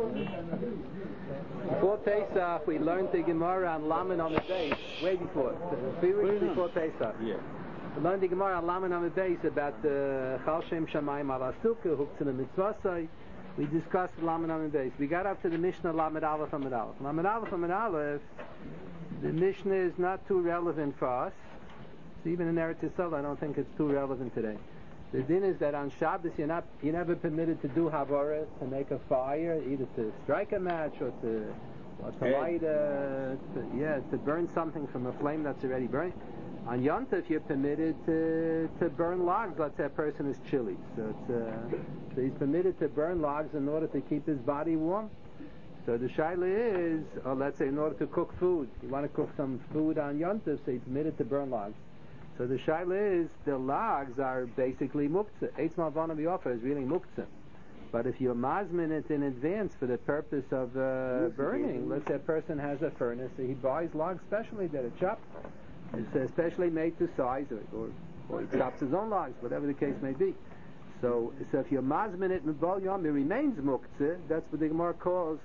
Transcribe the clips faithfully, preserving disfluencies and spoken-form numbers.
Before Pesach, we learned the Gemara on Lamed on the base, way before, three weeks before Pesach. Yeah. We learned the Gemara on Lamed on the base about the Chal Shem Shamayim Ala Sukkah, Hooked to the Mitzvasai. We discussed the Lamed on the base. We got up to the Mishnah Lamed Aleph Amid Aleph. Lamed Aleph Amid Aleph, the Mishnah is not too relevant for us. So even in Eretz Yisrael, I don't think it's too relevant today. The din is that on Shabbos you're not you're never permitted to do havara, to make a fire, either to strike a match or to or to light a to, yeah to burn something from a flame that's already burning. On Yom Tov you're permitted to to burn logs. Let's say a person is chilly, so it's uh, so he's permitted to burn logs in order to keep his body warm. So the shaila is, or let's say in order to cook food, you want to cook some food on Yom Tov, so you're permitted to burn logs. So the shaila is, the logs are basically muktzah. Eitz malvana b'yofa is really muktzah. But if you're mazmin it in advance for the purpose of uh, burning, let's say a person has a furnace, so he buys logs specially that are chopped. It's especially made to size, or, or, or he chops his own logs, whatever the case may be. So, so if you're mazmin it mibal yom, it remains muktzah. That's what the Gemara calls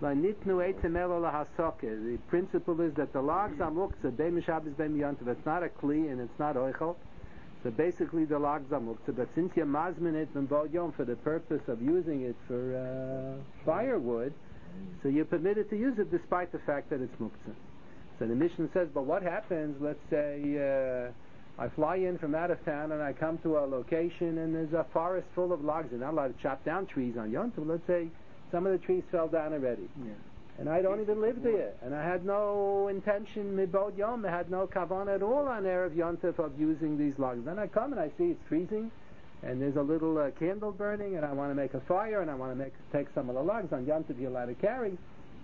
the principle is that the logs are muktzah, beim Shabbos, beim Yom Tov. It's not a kli and it's not oichel. So basically the logs are muktzah. But since you're mazmin it m'bal yom for the purpose of using it for uh, firewood, so you're permitted to use it despite the fact that it's muktzah. So the Mishnah says, but what happens? Let's say uh, I fly in from out of town and I come to a location and there's a forest full of logs. You're not allowed to chop down trees on Yom Tov. Let's say some of the trees fell down already. Yeah. And I don't even live there. And I had no intention, mibod yom, I had no kavanah at all on Erev Yom Tov of using these logs. Then I come and I see it's freezing, and there's a little uh, candle burning, and I want to make a fire, and I want to make take some of the logs. On Yom Tov you're allowed to carry,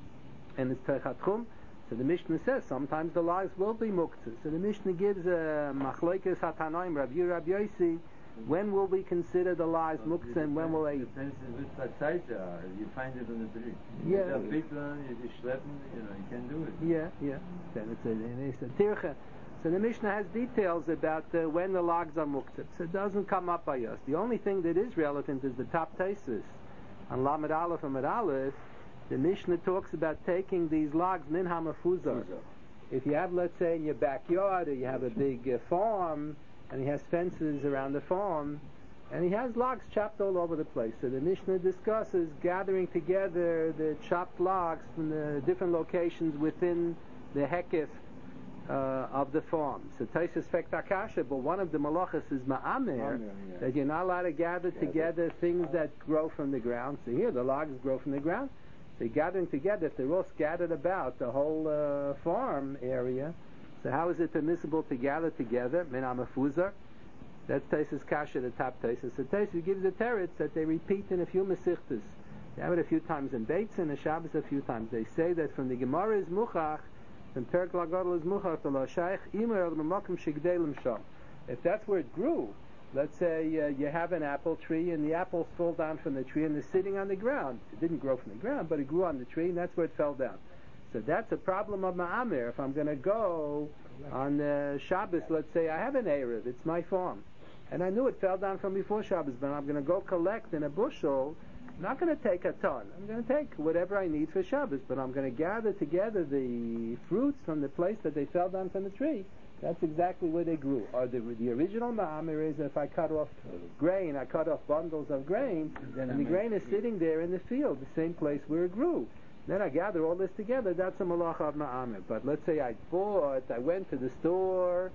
and it's Teichat Chum. So the Mishnah says sometimes the logs will be muktzah. So the Mishnah gives a machlokes hatanoim, Rav Yir, Rav Yosi. When will we consider the logs muktzah, and when will they? It depends which size they are. You find it on the tree. Yeah. If they're big one, if you schleppen, you know, you can do it. Yeah, yeah. Then it's a, it's a tircha. So the Mishnah has details about uh, when the logs are muktzah. So it doesn't come up by us. The only thing that is relevant is the top tesis. On Lamed Aleph and Amid Aleph, the Mishnah talks about taking these logs min hamafuzar. If you have, let's say, in your backyard, or you have a big uh, farm, and he has fences around the farm, and he has logs chopped all over the place. So the Mishnah discusses gathering together the chopped logs from the different locations within the hekif uh, of the farm. So Taisus Fektakasha, but one of the malachas is ma'amer, yeah. that you're not allowed to gather yeah, together things that grow from the ground. So here the logs grow from the ground. So you're gathering together, if they're all scattered about the whole uh, farm area, so how is it permissible to gather together? Min hamafuzar. That's Taisus Kasha, the top Taisus. So Taisus gives the teretz that they repeat in a few mesichtas. They have it a few times in Beitz and the Shabbos a few times. They say that from the Gemara is muchach, from Perk Lagadol is muchach to la shaykh imer al makom shigdelim sham. If that's where it grew, let's say uh, you have an apple tree and the apples fall down from the tree and they're sitting on the ground. It didn't grow from the ground, but it grew on the tree, and that's where it fell down. So that's a problem of ma'amer. If I'm going to go on uh, Shabbos, let's say I have an Erev, it's my farm, and I knew it fell down from before Shabbos, but I'm going to go collect in a bushel. I'm not going to take a ton. I'm going to take whatever I need for Shabbos, but I'm going to gather together the fruits from the place that they fell down from the tree. That's exactly where they grew. Or the, the original ma'amer is if I cut off grain, I cut off bundles of grain, and, and the grain is sitting there in the field, the same place where it grew. Then I gather all this together, that's a malacha of ma'amer. But let's say I bought, I went to the store,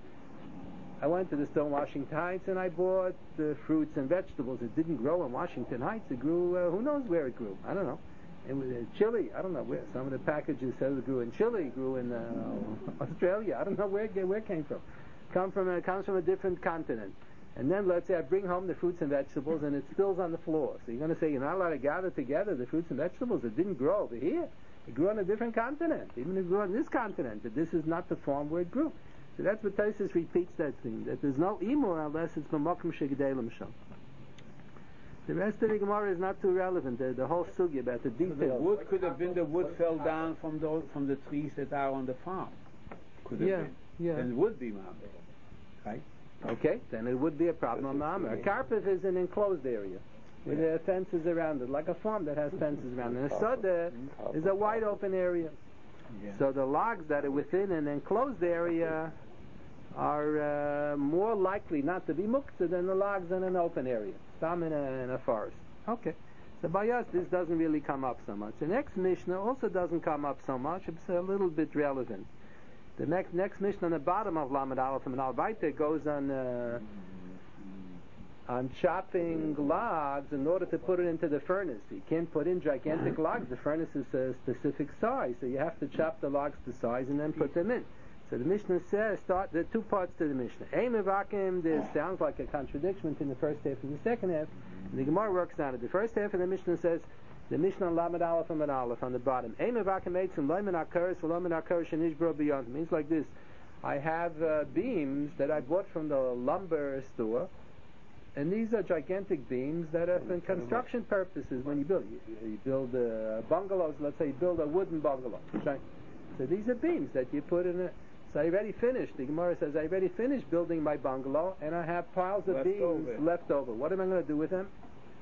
I went to the store in Washington Heights and I bought the fruits and vegetables. It didn't grow in Washington Heights, it grew, uh, who knows where it grew, I don't know. It was uh, Chile, I don't know where. Some of the packages said it grew in Chile, grew in uh, Australia, I don't know where, where it came from. Come from a, comes from a different continent. And then let's say I bring home the fruits and vegetables and it spills on the floor. So you're going to say you're not allowed to gather together the fruits and vegetables. It didn't grow over here. It grew on a different continent. Even if it grew on this continent, but this is not the farm where it grew. So that's what Taisus repeats that thing, that there's no imur unless it's b'makom shegedelim sham. The rest of the Gemara is not too relevant. The, the whole sugi about the details. So the wood could have been the wood fell down from the from the trees that are on the farm. Could have yeah, been. Yeah. Then it would be ma'amer. Right? Okay, then it would be a problem on ma'amer. A carpet is an enclosed area. with Yeah. uh, fences around it, like a farm that has fences around it. And a sada is a wide open area. Yeah. So the logs that are within an enclosed area are uh, more likely not to be muktzah than the logs in an open area, some in a, in a forest. Okay. So by us, this doesn't really come up so much. The next Mishnah also doesn't come up so much. It's a little bit relevant. The next next Mishnah on the bottom of Lamed Aleph and Al Baita goes on uh, on chopping logs in order to put it into the furnace. You can't put in gigantic logs. The furnace is a specific size, so you have to chop the logs to size and then put them in. So the Mishnah says, start, there are two parts to the Mishnah. Ein mevakim, this sounds like a contradiction between the first half and the second half. And the Gemara works on it. The first half of the Mishnah says, the Mishnah on Lamed Aleph and Aleph on the bottom. Ein mevakim eitzim loimen akaris v'loimen akaris shenishbro beyond. Means like this. I have uh, beams that I bought from the lumber store, and these are gigantic beams that are for construction purposes. When you build, you, you build uh, bungalows. Let's say you build a wooden bungalow. Okay? So these are beams that you put in a. So I already finished. The Gemara says I already finished building my bungalow, and I have piles of Left beams over. left over. What am I going to do with them?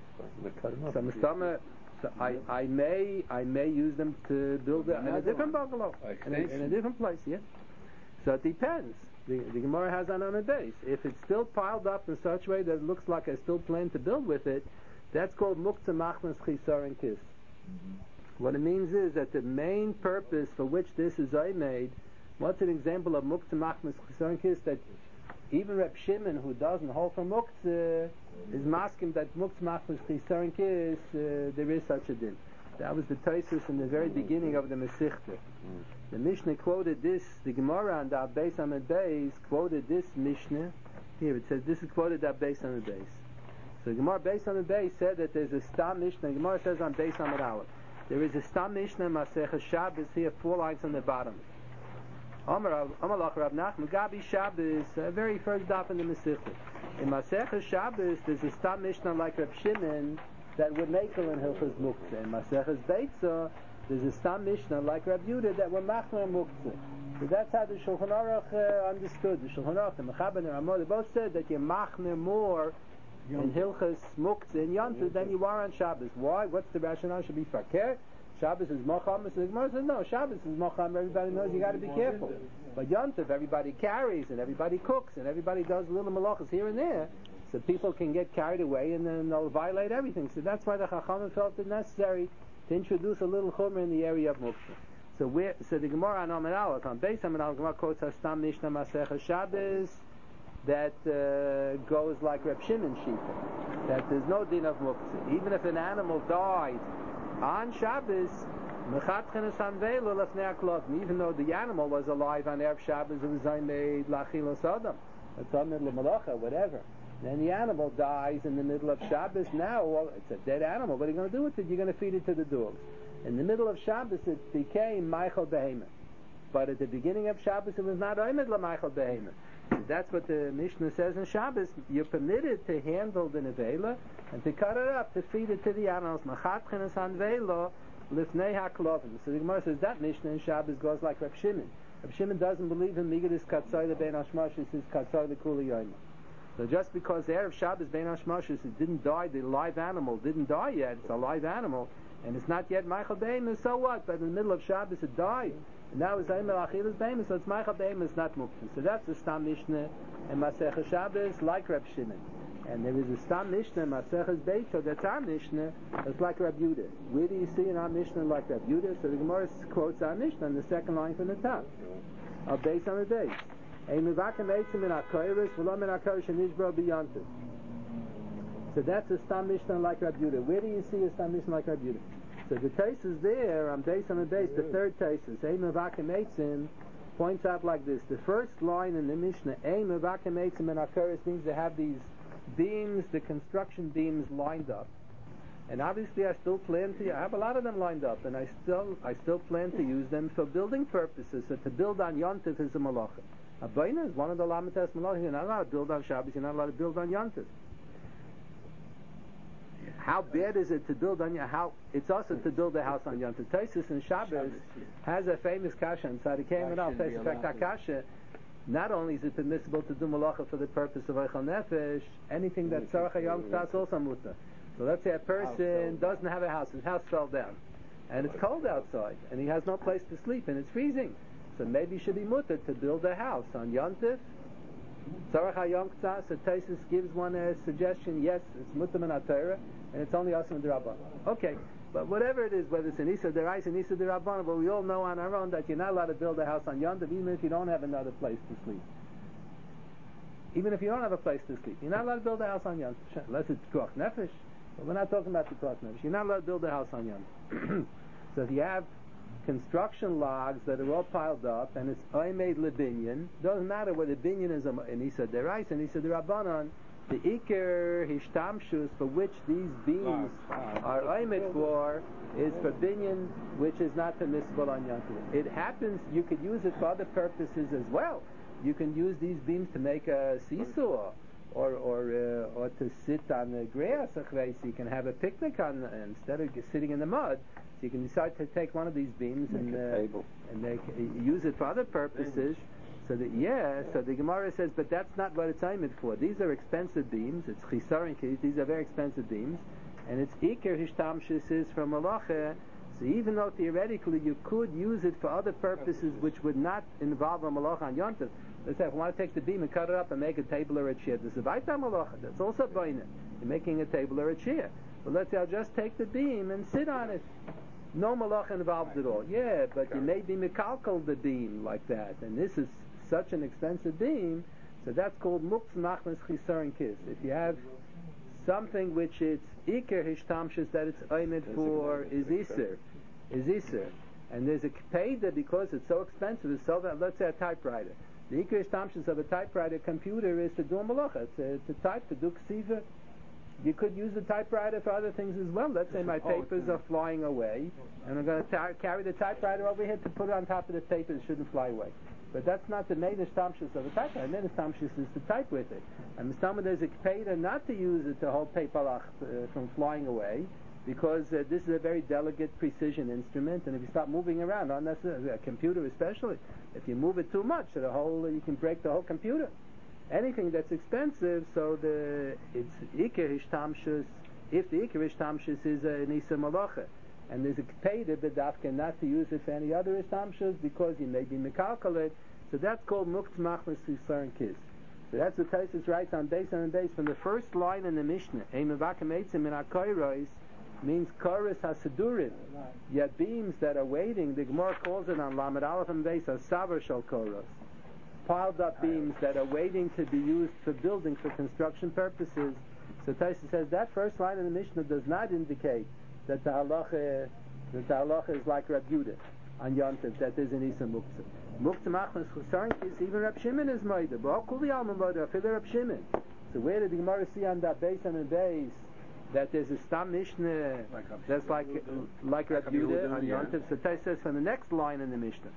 So, Mustama, so I, I may I may use them to build a, in a different bungalow in a, in a different place. Yeah. So it depends. The, the Gemara has that on a base. If it's still piled up in such a way that it looks like I still plan to build with it, that's called muktzah machmas chisar and kiss. What it means is that the main purpose for which this is I made. What's an example of muktzah machmas chisar and kiss? That even Reb Shimon, who doesn't hold for muktzah, is masking that muktzah machmas chisar and kiss uh, there is such a din. That was the Tosfos in the very beginning of the Masechta. The Mishnah quoted this, the Gemara on the Beis Amud Beis quoted this Mishnah. Here it says, this is quoted at Beis Amud Beis. So the Gemara Beis Amud Beis said that there's a Stam Mishnah. The Gemara says on Beis Amud Aleph. There is a Stam Mishnah, Masechah Shabbos, here, four lines on the bottom. Amar Lach Rav Nachman, Gabi Shabbos, uh, very first daf in the Masechta. In Masechah Shabbos, there's a Stam Mishnah like Reb Shimon, that would make her in Hilchas Muktzah. In Maseches Beitzah, there's a Stam Mishnah like Rab Yehuda that were Machmer Muktzah. So that's how the Shulchan Aruch uh, understood. The Shulchan Aruch, the Mechaber and Ramah, they both said that you're Machmer more in Hilchas Muktzah in Yontif than you are on Shabbos. Why? What's the rationale? Should be Fakir. Shabbos is Mocham. So the Gemara says, no, Shabbos is Mocham. Everybody knows you got to be careful. But Yontif, everybody carries and everybody cooks and everybody does little malachas here and there. So people can get carried away and then they'll violate everything. So that's why the Chachamim felt it necessary to introduce a little chumrah in the area of muktzah. So where, so the Gemara on Amud Aleph, on Beis Amud Aleph, Gemara quotes Hastam Mishnah Masechah Shabbos that uh, goes like Reb Shimon Shita, that there's no din of muktzah. Even if an animal died on Shabbos, Mechatchen Sanvelo Lefnei HaKlovim, even though the animal was alive on Erev Shabbos, it was made Lachilos Adam, it's on the Malacha, whatever. Then the animal dies in the middle of Shabbos. Now, well, it's a dead animal. What are you going to do with it? You're going to feed it to the dogs. In the middle of Shabbos, it became Michael Behemoth. But at the beginning of Shabbos, it was not Oimid La Michael Behemoth. That's what the Mishnah says in Shabbos. You're permitted to handle the nevela and to cut it up, to feed it to the animals. Machatchen es hanvela lifnei haklovim. So the Gemara says that Mishnah in Shabbos goes like Reb Shimon. Reb Shimon doesn't believe in Migdis Katzai the Ben Hashmash. He says Katzai the Kuli Yoima. So just because the Erev Shabbos Ben Hashmashis it didn't die, the live animal didn't die yet, it's a live animal, and it's not yet Michael Behemoth, so what? But in the middle of Shabbos it died. And now it's Aimer Achilas Behemoth, so it's Michael Behemoth, it's not Muktzah. So that's the Stam Mishnah in Masechah Shabbos, like Reb Shimon. And there is a Stam Mishnah in Masechah Beitzah, that's our Mishnah, that's like Reb Yehuda. Where do you see in our Mishnah like Reb Yehuda? So the Gemara quotes our Mishnah on the second line from the top, of Beis on the base. So that's a Stam Mishnah like Rab Yehuda. Where do you see a Stam Mishnah like Rab Yehuda? So the Tosfos there, on base on the base, the third Tosfos, Ein Mevakim Eitzim, points out like this. The first line in the Mishnah, Ein Mevakim Eitzim and Akaris, means they have these beams, the construction beams lined up. And obviously I still plan to, I have a lot of them lined up, and I still I still plan to use them for building purposes. So to build on Yontif is a malacha. A Baina is one of the Lamites Malachim. You're not allowed to build on Shabbos, you're not allowed to build on Yontif. How bad is it to build on, how, it's also to build a house on Yontif. Tosfos in Shabbos has a famous kasha inside the Kaim and Al Tosfos. In fact, that kasha, not only is it permissible to do malacha for the purpose of Eichel Nefesh, anything that's Tzarech HaYom Ktas also muta. So let's say a person doesn't have a house, his house fell down, and it's cold outside, and he has no place to sleep, and it's freezing. So maybe he should be mutter to build a house on Yontif. Tzarech HaYom so Taisus gives one a suggestion, yes, it's mutter min HaTorah, and it's only Asma D'Rabbanan. Okay, but whatever it is, whether it's an Isa D'Rais, an Isa D'Rabbanan, but we all know on our own that you're not allowed to build a house on Yontif, even if you don't have another place to sleep. Even if you don't have a place to sleep, you're not allowed to build a house on Yontif, unless it's Pikuach Nefesh. But we're not talking about the Pikuach Nefesh. You're not allowed to build a house on Yontif. So if you have construction logs that are all piled up, and it's Oimei Lebinyan, doesn't matter whether Binyan is an Isa D'Rais, an Isa D'Rabbanan, the Iker Hishtamshus for which these beams are Oimei for is for Binyan, which is not permissible on Yontif. It happens, you could use it for other purposes as well. You can use these beams to make a seesaw, or or uh, or to sit on the grass. You can have a picnic on instead of sitting in the mud. So you can decide to take one of these beams make and a uh, table. and make uh, use it for other purposes. So that yeah, so the Gemara says, but that's not what it's aimed for. These are expensive beams. It's chisaron keys. These are very expensive beams, and it's iker hishtamshus is from malacha. So even though theoretically you could use it for other purposes which would not involve a malacha on Yontif. Let's say if I want to take the beam and cut it up and make a table or a chair, this is a baita malacha. That's also boina. You're making a table or a chair. But let's say I'll just take the beam and sit on it. No malacha involved at all. Yeah, but you may be mekalkal the beam like that, and this is such an expensive beam, so that's called muktzah machmas chisaron kis. If you have something which it's iker hishtamshus that it's aimed for is iser, is iser, and there's a kpeda because it's so expensive. It's so that let's say a typewriter. The iker hishtamshus of a typewriter computer is to do a malacha, to, to type, to do ksiva. You could use the typewriter for other things as well. Let's say my papers are flying away, and I'm going to ta- carry the typewriter over here to put it on top of the paper. It shouldn't fly away. But that's not the main hishtamshus of a typewriter. The main hishtamshus is to type with it. And some there's a kpeda not to use it to hold paper uh, from flying away, because uh, this is a very delicate precision instrument, and if you start moving around, unnecessarily, a computer especially, if you move it too much, the whole you can break the whole computer. Anything that's expensive, so the it's iker hishtamshus. If the iker hishtamshus is a nisa malacha, and there's a kpeda bedafka not to use it for any other hishtamshus because you may be mekalkalit, so that's called muktzah machmas chisaron kis. So that's what Taisus writes on base on base from the first line in the Mishnah. Eimavakim eitzim in akoyros means koros hasedurim. Yet beams that are waiting, the Gemara calls it on Lamed Aleph and base as savar shel koros. Piled up beams that are waiting to be used for building, for construction purposes. So Taisus says that first line in the Mishnah does not indicate that the halacha, that the halacha is like Rab Yehuda on Yontif, that there's an Isa Muktzah. Muktzah machmas chisaron kis, even Rab Shimon is moida. But kuli alma moida, afil Rab Shimon. So where did the Gemara see on that base and the base that there's a stam Mishnah that's like like Rab Yehuda on Yontif? So Taisus says from the next line in the Mishnah.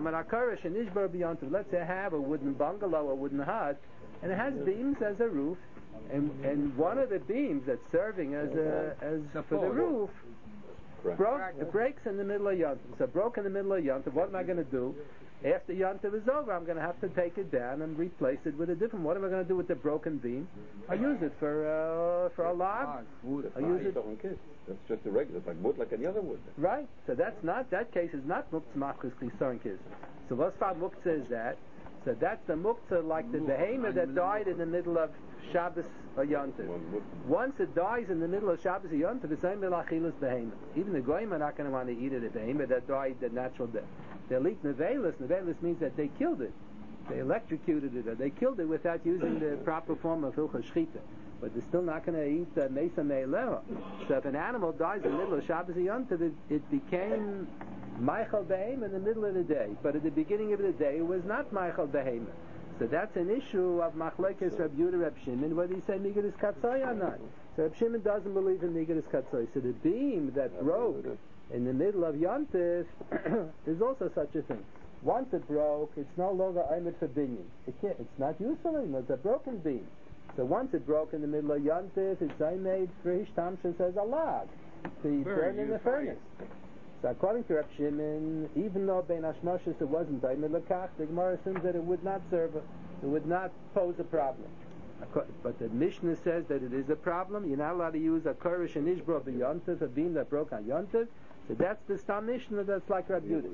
Let's say I have a wooden bungalow, a wooden hut, and it has beams as a roof, and and one of the beams that's serving as a as for the roof broke, it breaks in the middle of Yontif. So broke in the middle of Yontif. What am I going to do? After Yontif is over, I'm going to have to take it down and replace it with a different. What am I going to do with the broken beam? I use it for uh, for a log. I use it. That's just a regular, it's like wood, like any other wood. Right. So that's not, that case is not muktzah machmas chisaron kis. So what's far muktzah is that? So that's the muktzah like the behemoth that died in the middle of Shabbos or Yontif. Once it dies in the middle of Shabbos or Yontif, it's only achilas behemoth. Even the goyim are not going to want to eat it, a behemoth that died the natural death. They'll eat nevelis. Nevelis means that they killed it. They electrocuted it, or they killed it without using the proper form of hilchos shchita. But they're still not going to eat uh, mesa me'eleho. So if an animal dies in the middle of Shabbos or Yontif, it, it became Michael Behem in the middle of the day. But at the beginning of the day, it was not Michael Behem. So that's an issue of Machlekes Rab Yehuda Rab Shimon, whether he said Nigadus Katzoy or not. So Rab Shimon doesn't believe in Nigadus Katzoy. So the beam that broke in the middle of Yontif is also such a thing. Once it broke, it's no longer Aymed for binyan. It can't, it's not useful anymore. It's a broken beam. So once it broke in the middle of Yontif, it's made for Hishtamshus as a log to burn in the furnace. So according to Rab Shimon, even though Ben Hashmashus it wasn't Daimid Lakach, the Gemara assumes that it would not serve, a, it would not pose a problem. But the Mishnah says that it is a problem. You're not allowed to use a Korish and Ishbro b'Yontif, a beam that broke on Yontif. So that's the Stam Mishnah that's like Rabbi Yehuda.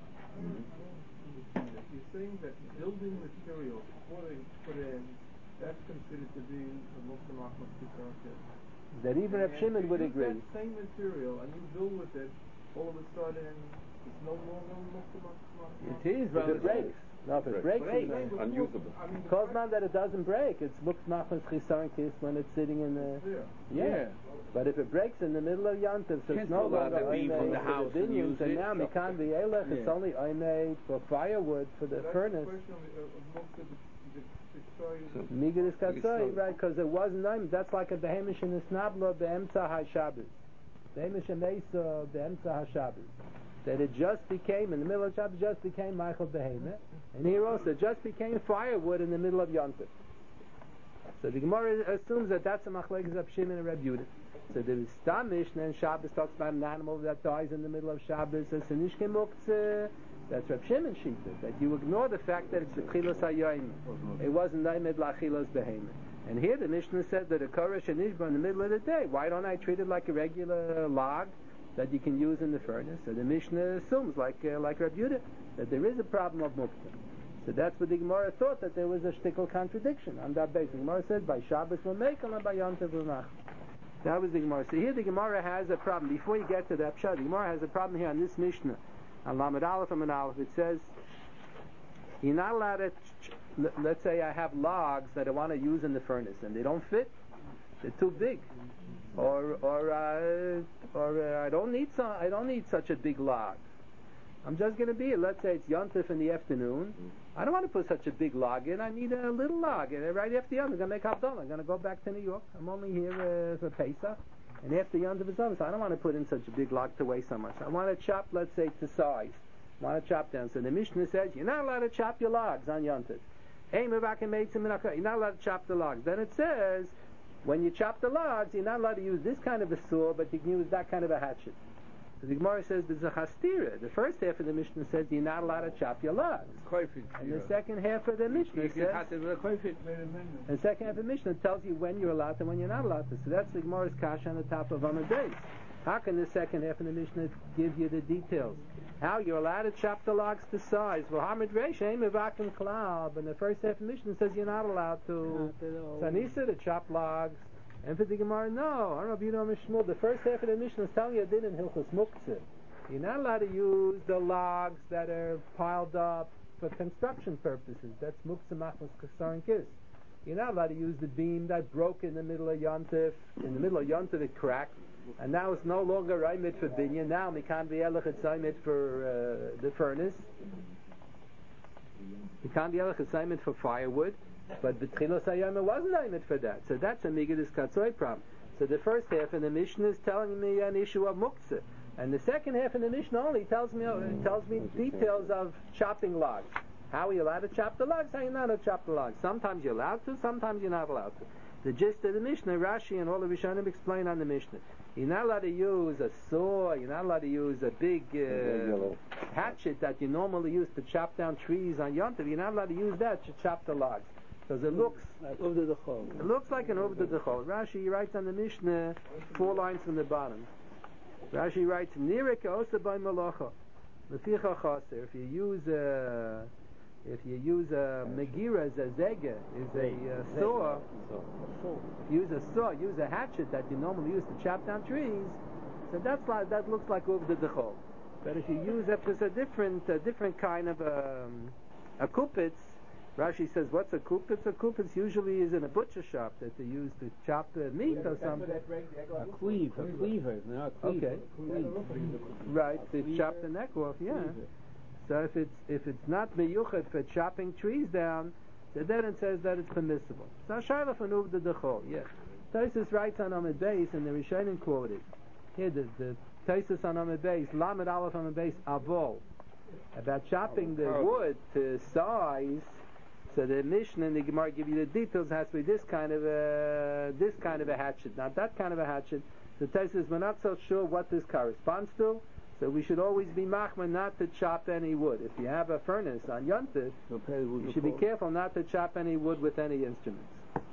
You're saying that building material putting put in, that's considered to be a Muslim Ahmad Kitarkeh. That even Reb Shimon would agree. That same material and you build with it, all of a sudden it's no longer Muslim Ahmad. It is, If it breaks. No, if it breaks, Breaks. it's Breaks. Unusable. I mean, the Calls fact- man that it doesn't break. It's Muktzmachmas Chisaron Kis when it's sitting in the... Yeah. Yeah. But if it breaks in the middle of Yontif, so it's Can't no go out longer the beam from Oimei the for house the and binions, use and it. now Mikan V'Elech, it's Yeah. only Oimei for firewood for the That's furnace. the question of, of most of the, the, the, the Migdis Katzoi, Katzoi. right, because it wasn't Oimei. That's like a Behemish in the Snabla, Be'emtza HaShabbos. Behemish and Mesa, Be'emtza HaShabbos. That it just became, in the middle of Shabbos, just became Michael Behemah. And here also, it just became firewood in the middle of Yontif. So the Gemara assumes that that's a machlekes of Shimon and Reb Yehuda. So the Stam Mishnah and Shabbos talks about an animal that dies in the middle of Shabbos. As Nishke Muktzeh, that's Reb Shimon Shita. That you ignore the fact that it's the Chilos Hayoim. It wasn't Naimed Lachilos Behemah. And here the Mishnah said that a Koresh and Ishba in the middle of the day. Why don't I treat it like a regular log that you can use in the furnace? So the Mishnah assumes, like uh, like Reb Yehuda, that there is a problem of Muktzeh. So that's what the Gemara thought, that there was a shtickle contradiction on that basis. The Gemara said, by Shabbos we'll make, and by Yom Tov we'll not. That was the Gemara. So here the Gemara has a problem. Before you get to that Pshat, the Gemara has a problem here on this Mishnah. On Lamed Aleph and Aleph, it says, you're not allowed to, ch- let's say I have logs that I want to use in the furnace, and they don't fit. They're too big. Or, or, uh, or uh, I don't need some, I don't need such a big log. I'm just going to be, let's say it's Yontif in the afternoon. I don't want to put such a big log in. I need a little log. And right after Yontif, I'm going to make Havdalah. I'm going to go back to New York. I'm only here uh, for Pesach. And after Yontif is over, so I don't want to put in such a big log to weigh so much. I want to chop, let's say, to size. I want to chop down. So the Mishnah says, you're not allowed to chop your logs on Yontif. You're not allowed to chop the logs. Then it says, when you chop the logs, you're not allowed to use this kind of a saw, but you can use that kind of a hatchet. So the Gemara says there's a chastira. The first half of the Mishnah says you're not allowed to chop your logs. And the second half of the Mishnah says, the second half of the Mishnah tells you when you're allowed to and when you're not allowed to. So that's the Gemara's kasha on the top of Amud Beis. How can the second half of the Mishnah give you the details? How you're allowed to chop the logs to size? Well, Hamid Reish, Ein Mevakim Klal, but the first half of the Mishnah says you're not allowed to. Sanisa to chop logs. And for the Gemara, no. I don't know if you know Mishmul. The first half of the Mishnah is telling you it didn't Hilchos Muktzeh. You're not allowed to use the logs that are piled up for construction purposes. That's Muktzeh Machmas Kasarin Kis. You're not allowed to use the beam that broke in the middle of Yontif. In the middle of Yontif it cracked. And now it's no longer Raimit for binyan. Now Mikan V'Elech it's Raimit for uh, the furnace. Mikan V'Elech it's Raimit for firewood. But the Tchilos Hayom wasn't Raimit for that. So that's a Migdis Katzoi problem. So the first half of the Mishnah is telling me an issue of Muktzeh. And the second half of the Mishnah only tells me uh, tells me details of chopping logs. How are you allowed to chop the logs? How are you not allowed to chop the logs? Sometimes you're allowed to, sometimes you're not allowed to. The gist of the Mishnah, Rashi and all the Rishonim explain on the Mishnah. You're not allowed to use a saw, you're not allowed to use a big uh, hatchet that you normally use to chop down trees on Yom Tov. You're not allowed to use that to chop the logs. Because it looks like over the chol. It looks like an over the chol. Rashi writes on the Mishnah, four lines from the bottom. Rashi writes, Nirek osa by malacha. Leficha chaser. If you use a If you use a megira as a zega, is a uh, saw, if you use a saw, use a hatchet that you normally use to chop down trees, so that's like, that looks like over the dechol. But if you use a, a different, a different kind of um, a kupitz, Rashi says, what's a kupitz? A kupitz usually is in a butcher shop that they use to chop the meat or something. A cleave, a cleaver, no, a cleaver. Okay. Cleave. Right, to chop the neck off, yeah. So if it's if it's not meyuchet for chopping trees down, so then it says that it's permissible. So Shaila Fanuv the Dechol, yeah. Taisus writes on Amud Beis, and the Rishonim quoted. Here the the Taisus on Amud Beis, Lamed Aleph Amud Beis, Avol, about chopping the wood to size. So the Mishnah and the Gemara give you the details. It has to be this kind of a this kind of a hatchet, not that kind of a hatchet. The Taisus says we're not so sure what this corresponds to. So we should always be machma not to chop any wood. If you have a furnace on Yontif, you should be careful not to chop any wood with any instruments.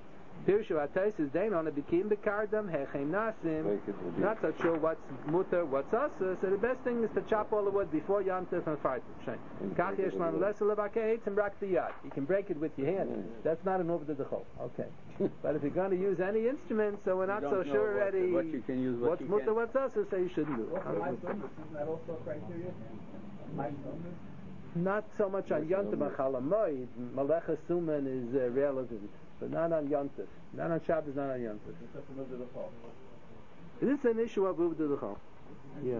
Pirshu Ataisis Dainon Abikim Bekardam Hechem Nasim. Not so sure what's mutter, what's asa. So the best thing is to chop all the wood before Yantif and Fartim. Kach Yeshlan Lesser Levakei and Brak the Yad. You can break it with your hand. That's not an over the Dechol. Okay. But if you're going to use any instrument, so we're not so sure already what you can use, what what's you mutter, can. what's asa, so you shouldn't do it. Also, my numbers, isn't that also a criteria? My numbers? Not so much on Yontif, but Chalamoid, Malecha Suman is uh, relevant, but not on Yontif. Not on Shabbos, not on Yontif. Except for the Chol. This is an issue of Uvda D'Chol. Yeah.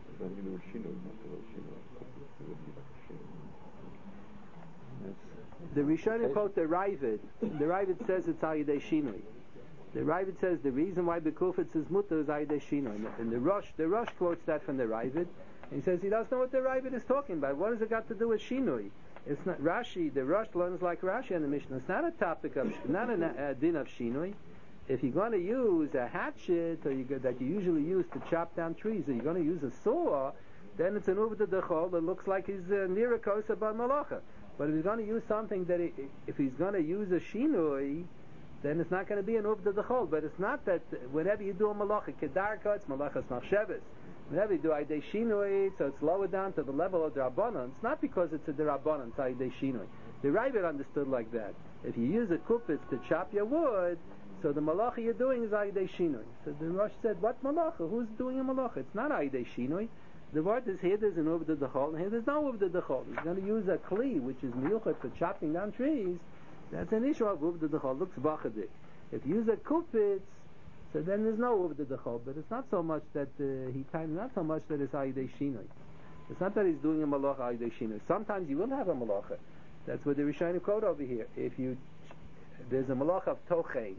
The Rishonim quote the Ravid. The Ravid says it's Ayidei Shinoi. The Ravid says the reason why Bekufet says Mutter is Ayidei Shinoi. And the Rosh, the Rosh quotes that from the Ravid. He says he doesn't know what the Ravid is talking about. What has it got to do with Shinoi? It's not Rashi. The Rosh learns like Rashi in the Mishnah. It's not a topic of, not a uh, din of Shinoi. If you're going to use a hatchet or you go, that you usually use to chop down trees, or you're going to use a saw, then it's an uvda dechol that looks like he's uh, near a kosa bar malacha. But if he's going to use something that, he, if he's going to use a Shinoi, then it's not going to be an uvda dechol. But it's not that whenever you do a malacha, kedarka, it's malachas machsheves. Whenever you do Aydei Shinoi, so it's lower down to the level of the Rabbanon. It's not because it's a Rabbanon, it's Aydei Shinoi. The Ravid understood like that. If you use a kupitz to chop your wood, so the malacha you're doing is Aydei Shinoi. So the Rosh said, what malacha? Who's doing a malacha? It's not Aydei Shinoi. The word is here there's an Uvda D'Chol, and here there's no Uvda D'Chol. He's going to use a kli, which is miyuchat for chopping down trees. That's an issue of Uvda D'Chol. Looks bachadik. If you use a kupitz, so then there's no Uvda D'Chol, but it's not so much that uh, he times, not so much that it's Ayidei Shinoi. It's not that he's doing a malacha Ayidei Shinoi. Sometimes you will have a malacha. That's what the Rishonim quote over here. If you, there's a malacha of tochein.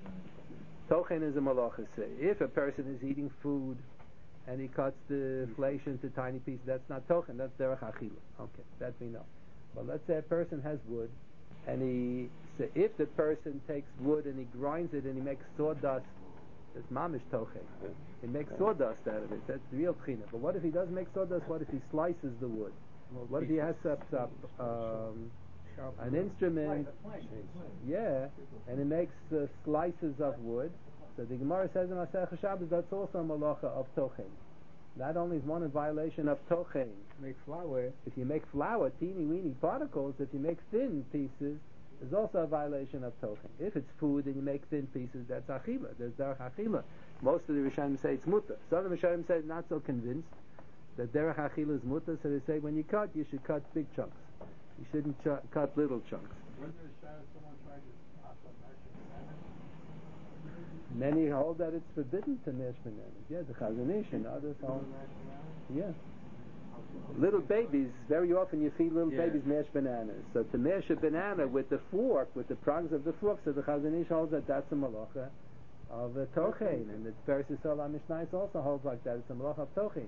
Tochein is a malacha. Say, if a person is eating food and he cuts the flesh into tiny pieces, that's not tochein. That's derech achila. Okay, that we know. But let's say a person has wood, and he, so if the person takes wood and he grinds it and he makes sawdust. It's mamish tochein. He makes sawdust out of it. That's the real tchina. But what if he doesn't make sawdust? What if he slices the wood? What if he has up, up um, an instrument? Yeah, and he makes uh, slices of wood. So the Gemara says in Masechah Shabbos that's also a malacha of tochein. Not only is one in violation of tochein. Make flour. If you make flour, teeny weeny particles, if you make thin pieces, there's also a violation of tochen. If it's food and you make thin pieces, that's achila. There's derech achila. Most of the Rishonim say it's mutter. Some of the Rishonim say not so convinced that derech achila is mutter, so they say when you cut, you should cut big chunks. You shouldn't ch- cut little chunks. Many hold that it's forbidden to mash bananas. Yeah, the Chazon Ish and others hold. Yeah. Little babies, very often you feed little Yeah. babies mashed bananas. So to mash a banana with the fork, with the prongs of the fork, so the Chazon Ish holds that that's a malacha of a tochein. And the Peres Yisrael HaMishnais also holds like that. It's a malacha of tochein.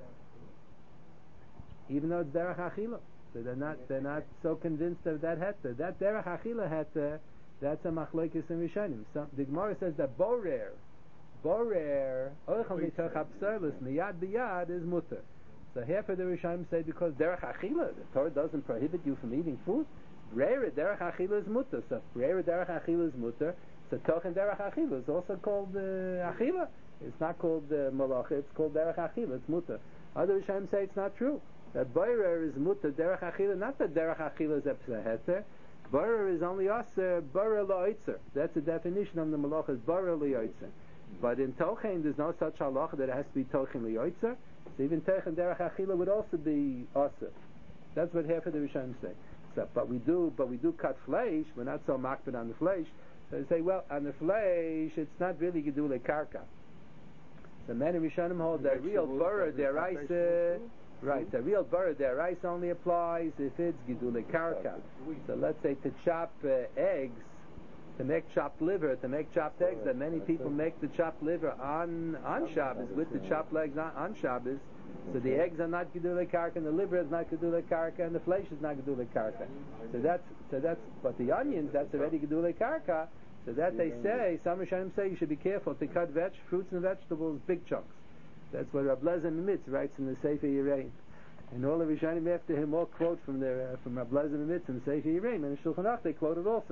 Even though it's derech achila. So they're not, they're not so convinced of that heta. That derech achila heta, that's a machlokes in Rishonim. So the Gemara says that borer, borer, oichel mitoch hapserlis, miyad biyad is mutter. So half of the Rishonim say because derech achila, the Torah doesn't prohibit you from eating food. Brera derech achila is mutter. So brera derech achila is mutter. So tochen derech achila is also called uh, achila. It's not called uh, malacha. It's called derech achila. It's mutter. Other Rishonim say it's not true. That borer is mutter derech achila. Not that derech achila is epsa heter. Borer is only aser borer la'oitzer. That's the definition of the malacha. Is borer la'oitzer. But in tochen there's no such halacha that it has to be tochen la'oitzer. So even Techen Derech Achila would also be Asr. That's what half of the Rishonim say. So, but we do, but we do cut flesh. We're not so makbid on the flesh. So they say, well, on the flesh, it's not really Gedule Karka. So many Rishonim hold that real Burra Deraisa, right? The real Burra Deraisa only applies if it's Gedule Karka. So let's say to chop uh, eggs. To make chopped liver, to make chopped eggs, that many people make the chopped liver on on Shabbos with the chopped legs on, on Shabbos. So the eggs are not gedulei karka, and the liver is not gedulei karka, and the flesh is not gedulei karka. So that's so that's but the onions that's already gedulei karka. So that they say some Rishonim say you should be careful to cut veg fruits and vegetables big chunks. That's what Rab Lezer Mimitz writes in the Sefer Yereim. And all the Rishonim after him all quote from their uh, from Rab Lezer Mimitz in the Sefer Yereim and in Shulchan Aruch they quote it also.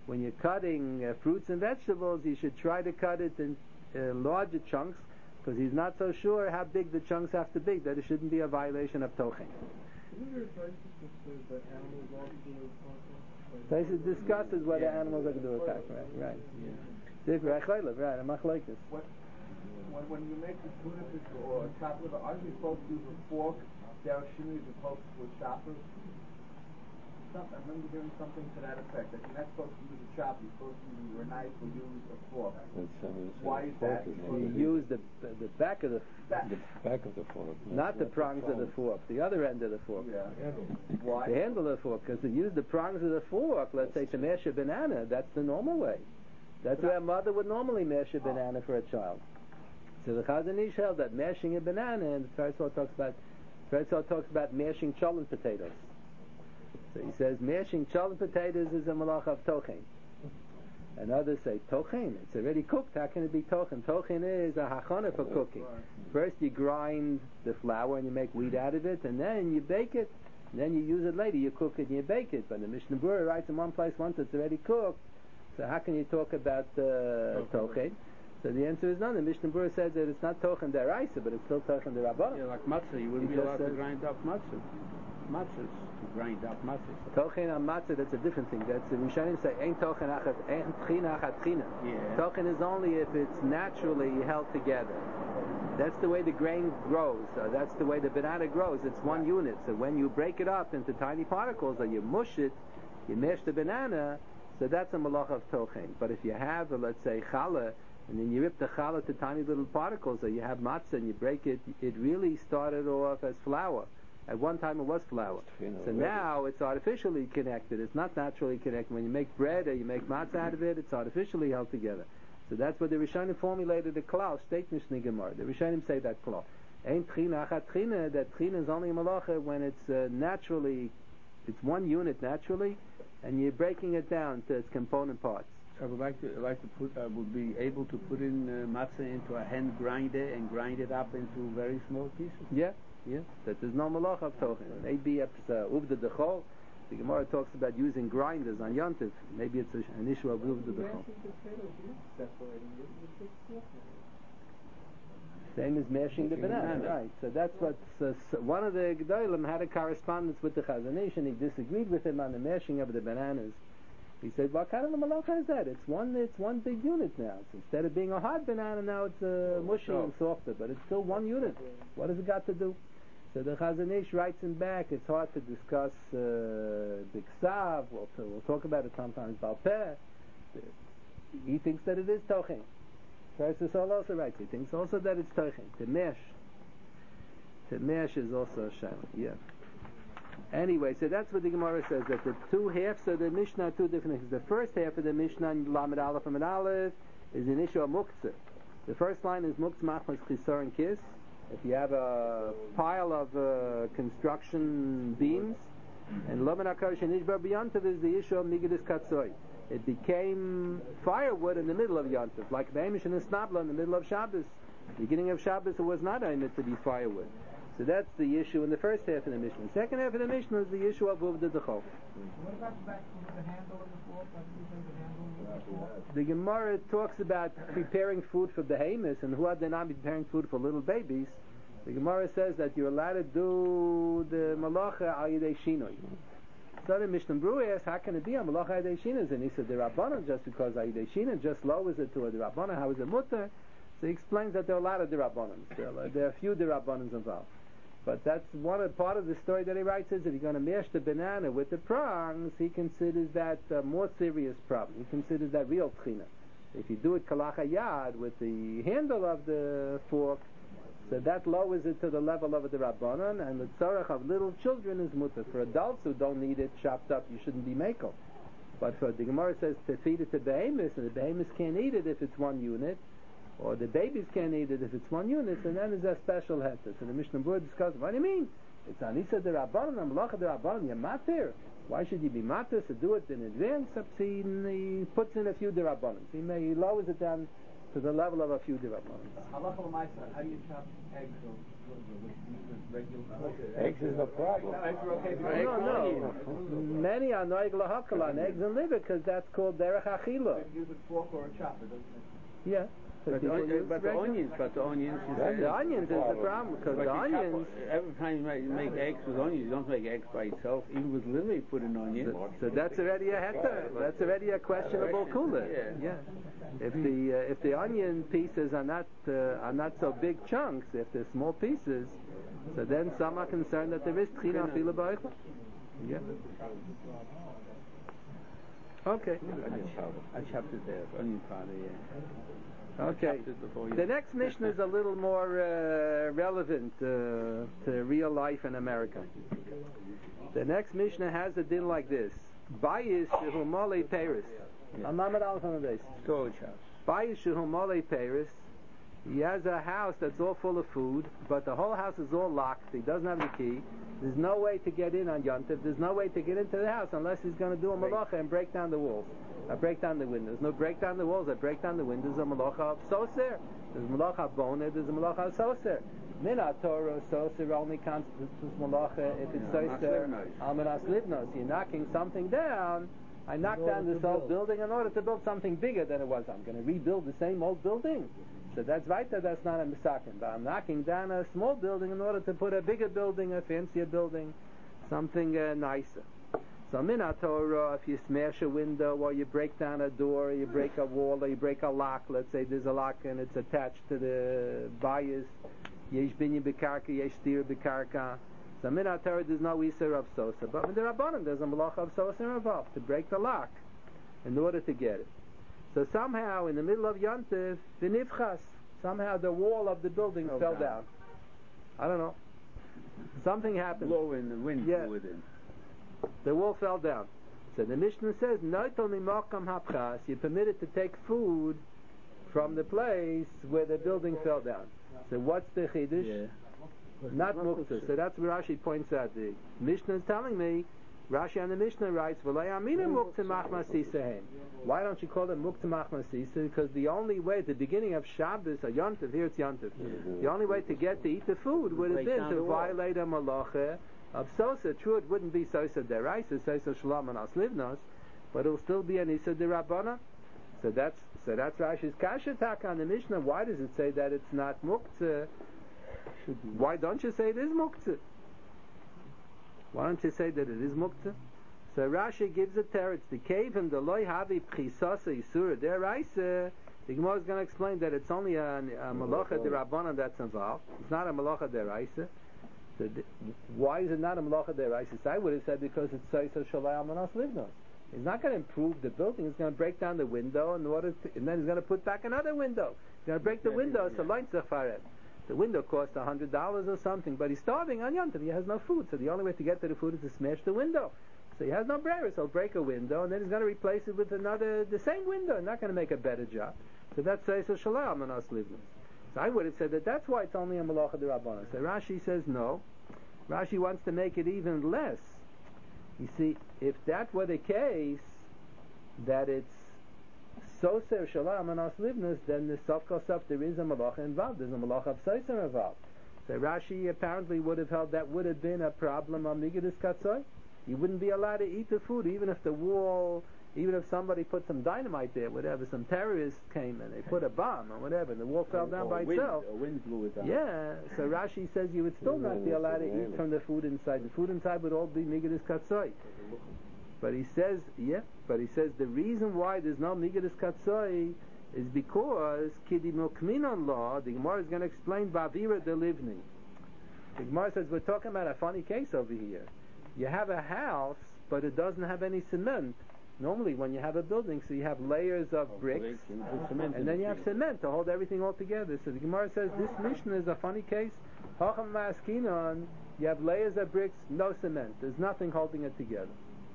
when you're cutting uh, fruits and vegetables, you should try to cut it in uh, larger chunks, because he's not so sure how big the chunks have to be, that it shouldn't be a violation of Tochen. Isn't there a place that says that animals also do it? Taisus discusses whether yeah. animals are going to do a pack, right? Right. Yeah. Right. I'm not like this. When, when, when you make a tuna fish or a chop liver, aren't you supposed to use a fork, derashimi, as opposed to a chopper? Some, I remember hearing something to that effect, that you're not supposed to use a chopper, you're supposed to use a knife or use a fork. That's, uh, that's Why is that? You use the the back of the Back. the back of the fork. not the prongs of the fork, the other end of the fork. Yeah. Why? The handle of the fork, because to use the prongs of the fork, let's say to mash a banana, that's the normal way. That's where a mother would normally mash a banana for a child. So the Chazon Ish held that mashing a banana, and the Tzartzal talks about Tzartzal talks about mashing cholent potatoes. So he says mashing cholent potatoes is a malach of tochen. And others say tochen, it's already cooked. How can it be tochen? Tochen is a hachana for cooking. First you grind the flour and you make wheat out of it, and then you bake it. And then you use it later. You cook it and you bake it. But the Mishnah Berurah writes in one place once it's already cooked. So how can you talk about uh, tochen? So the answer is no. The Mishnah Berurah says that it's not tochen deraisa, but it's still tochen derabbanan. Yeah, like matzah, you wouldn't He be just allowed to says- grind up matzah. Matzahs, to grind up matzahs. Tochen on matzah, that's a different thing. That's the Rishonim say, ain't tochen achat, ain't tchina achat tchina. Yeah. Tochen is only if it's naturally held together. That's the way the grain grows. Uh, that's the way the banana grows. It's one unit. So when you break it up into tiny particles, or you mush it, you mash the banana, so that's a malach of tochen. But if you have, uh, let's say, challah, and then you rip the challah to tiny little particles, or you have matzah and you break it, it really started off as flour. At one time it was flour. So now it's artificially connected. It's not naturally connected. When you make bread or you make matzah out of it, it's artificially held together. So that's what the Rishonim formulated the klal, state Mishnah Gemara. The Rishonim say that klal. Ain't tchina achat tchina, that tchina is only a malacha when it's uh, naturally, it's one unit naturally, and you're breaking it down to its component parts. So I would like to, like to put, I would be able to put in uh, matzah into a hand grinder and grind it up into very small pieces. Yeah, yeah. That there's no malach of tochen. Maybe it's uh, uvda dechol. The Gemara talks about using grinders on yontif. Maybe it's a, an issue of uvda dechol. Same as mashing the banana, right? So that's what uh, one of the Gedolim had a correspondence with the Chazon Ish, and he disagreed with him on the mashing of the bananas. He said, "What kind of a malacha is that? It's one, it's one big unit now. It's, instead of being a hard banana, now it's uh, mushy and softer, but it's still one unit. What has it got to do?" So the Chazon Ish writes him back. It's hard to discuss uh, Big Sav. We'll, we'll talk about it sometimes. Balpeh. He thinks that it is tochen. Tarsus also writes. He thinks also that it's tochen. To mash. To mash is also a shayla. Yeah. Anyway, so that's what the Gemara says, that the two halves of the Mishnah are two different things. The first half of the Mishnah, Lamed Aleph and Aleph, is an issue of muktzah. The first line is muktzah machmas chisar and kiss. If you have a pile of uh, construction beams, and Lamed HaKadosh and Ishbar B'Yantav is the issue of Migdis Katsoy. It became firewood in the middle of Yantav, like the Amish and the Snabla in the middle of Shabbos. Beginning of Shabbos, it was not aimed to be firewood. So that's the issue in the first half of the Mishnah. The second half of the Mishnah is the issue of Uvda Dechol. What about the back with the handle of the fork? What do you think the handle of the fork? The Gemara talks about preparing food for behemoths, and who are they not preparing food for little babies? The Gemara says that you're allowed to do the malacha al yedei shinoi. So the Mishnah Berurah asks, how can it be a malacha al yedei shinoi? And he said, the Rabbanan, just because al yedei shinoi just lowers it to a Rabbanan, how is it mutter? So he explains that there are a lot of Rabbanans. There are, there are a few Rabbanans involved. But that's one of, part of the story that he writes is that if you're going to mash the banana with the prongs, he considers that a more serious problem. He considers that real tchina. If you do it kalacha yad with the handle of the fork, so that lowers it to the level of the Rabbanan, and the tzarech of little children is mutter. For adults who don't need it chopped up, you shouldn't be makel. But for the Gemara says to feed it to behemoths, and the behemoths can't eat it if it's one unit, or the babies can't eat it if it's one unit, and then there's a special heter. So the Mishnah Berurah discusses, what do you mean? It's Anisa de Rabbanan, Amalacha de Rabbanan, you're matir. Why should you be matir? So do it in advance. He, he puts in a few de Rabbanan. He, may, he lowers it down to the level of a few de Rabbanan. Halacha l'maisa, how do you chop eggs or liver? What's the difference? regular. Eggs is no problem. Eggs are okay for No, no. Many are noig lahakal on eggs and liver because that's called derech achila. You can use a fork or a chopper, doesn't it? Yeah. So But, people on- use but the regular- onions, but the onions, you Onions. say, The onions is the problem because but the you chop- onions. every time you make, you make eggs with onions, you don't make eggs by itself. Even with liver, you put an onion. So, so that's already a heter. That's already a questionable kula. Yeah. Yeah. If the uh, if the onion pieces are not uh, are not so big chunks, if they're small pieces, so then some are concerned that there is tchina fila b'oichel. Yeah. Okay. Onion powder. I chopped it there, onion powder, yeah. Okay. Chopped it before you- The next mission is a little more uh, relevant uh, to real life in America. The next Mishnah has a din like this: Bayis shehu molei Paris. Yeah. Amamad al Hanades. Storage house. Bayis shehu molei Paris. He has a house that's all full of food, but the whole house is all locked. He doesn't have the key. There's no way to get in on Yontif. There's no way to get into the house unless he's going to do a malacha and break down the walls. I break down the windows. No, break down the walls. I break down the windows. A malacha of soser. There's malacha boned. There's a malacha of soser. Mina Torah soser only constitutes malacha if it's soser. Almanas livnos. You're knocking something down. I knocked down this old building in order to build something bigger than it was. I'm going to rebuild the same old building. So that's right, that that's not a misakin. But I'm knocking down a small building in order to put a bigger building, a fancier building, something uh, nicer. So min Torah, if you smash a window or you break down a door, or you break a wall, or you break a lock, let's say there's a lock and it's attached to the bias, yesh binyan bekarka, yesh stir bekarka. So min Torah there's no iser of sosa. But in the Rabbanim there's a malacha of sosa involved, to break the lock in order to get it. So somehow, in the middle of Yontif, the nifchas, somehow the wall of the building fell, Fell down. down. I don't know. Something happened. Blow in the wind Yeah. blew it in. The wall fell down. So the Mishnah says, "Noitel mimakam hapchas." You're permitted to take food from the place where the building fell down. So what's the chiddush? Yeah. Not muktzah. So that's what Rashi points out. The Mishnah is telling me. Rashi on the Mishnah writes, "V'lei amina muktzah machmas sisahem." Why don't you call it muktzah machmas sisa? Because the only way at the beginning of Shabbos or Yontif, here it's Yontif, the only way to get to eat the food would have Break been down to the wall. violate a malacha of sosa. True, it wouldn't be sosa deraisa, sosa shalom and aslivnos, but it'll still be an isa derabbanan. So that's so that's Rashi's kasha taka on the Mishnah. Why does it say that it's not muktzah? Why don't you say it is muktzah? Why don't you say that it is muktzah? So Rashi gives a teretz. The cave and the loy havi pchisasa isura deraisa. The Gemara is going to explain that it's only a, a malacha derabbanan that's involved. It's not a malacha deraisa. So the, why is it not a malacha deraisa? So I would have said because it's soisa shalai almanas livnos. He's not going to improve the building. He's going to break down the window in order to, and then he's going to put back another window. He's going to break the window. So loin zafaret. The window cost a hundred dollars or something, but he's starving on Yontif. He has no food, so the only way to get to the food is to smash the window. So he has no bread, so he'll break a window, and then he's going to replace it with another, the same window. Not going to make a better job. So that's Seisa Shalom and us living. So I would have said that that's why it's only a Malacha D'Rabbanan. So Rashi says no. Rashi wants to make it even less. You see, if that were the case, that it's Soser Shalom and us livness, then the Sof Kol Sof, there is a Malacha involved. There's a Malacha of Soser involved. So Rashi apparently would have held that would have been a problem on Migdus Katzoy. You wouldn't be allowed to eat the food, even if the wall, even if somebody put some dynamite there, whatever, some terrorists came and they put a bomb or whatever, and the wall fell down Or by wind, itself. or wind blew it down. Yeah, so Rashi says you would still not be allowed to eat from the food inside. The food inside would all be Migdus Katzoy. But he says, yeah, but he says the reason why there's no Migdus Katzoy is because Kidi Mukminon law, the Gemara is going to explain Bavira de Livni. The Gemara says we're talking about a funny case over here. You have a house, but it doesn't have any cement. Normally when you have a building, so you have layers of Or bricks, bricks and put cement in and then you between. have cement to hold everything all together. So the Gemara says this Mishnah is a funny case. Hacham Maskinon, you have layers of bricks, no cement. There's nothing holding it together.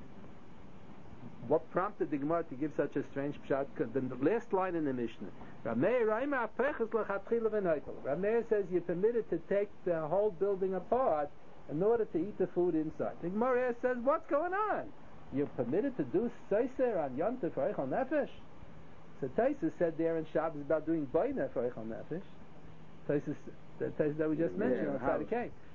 What prompted the Gemara to give such a strange pshat? The last line in the Mishnah. Rameir says you're permitted to take the whole building apart in order to eat the food inside. The Gemara says, what's going on? You're permitted to do seiser on Yontif for Eichel Nefesh? So Taisus said there in Shabbos about doing Baina for Eichel Nefesh. Taisus, the Taisus that we just mentioned Yeah, on house. Friday came.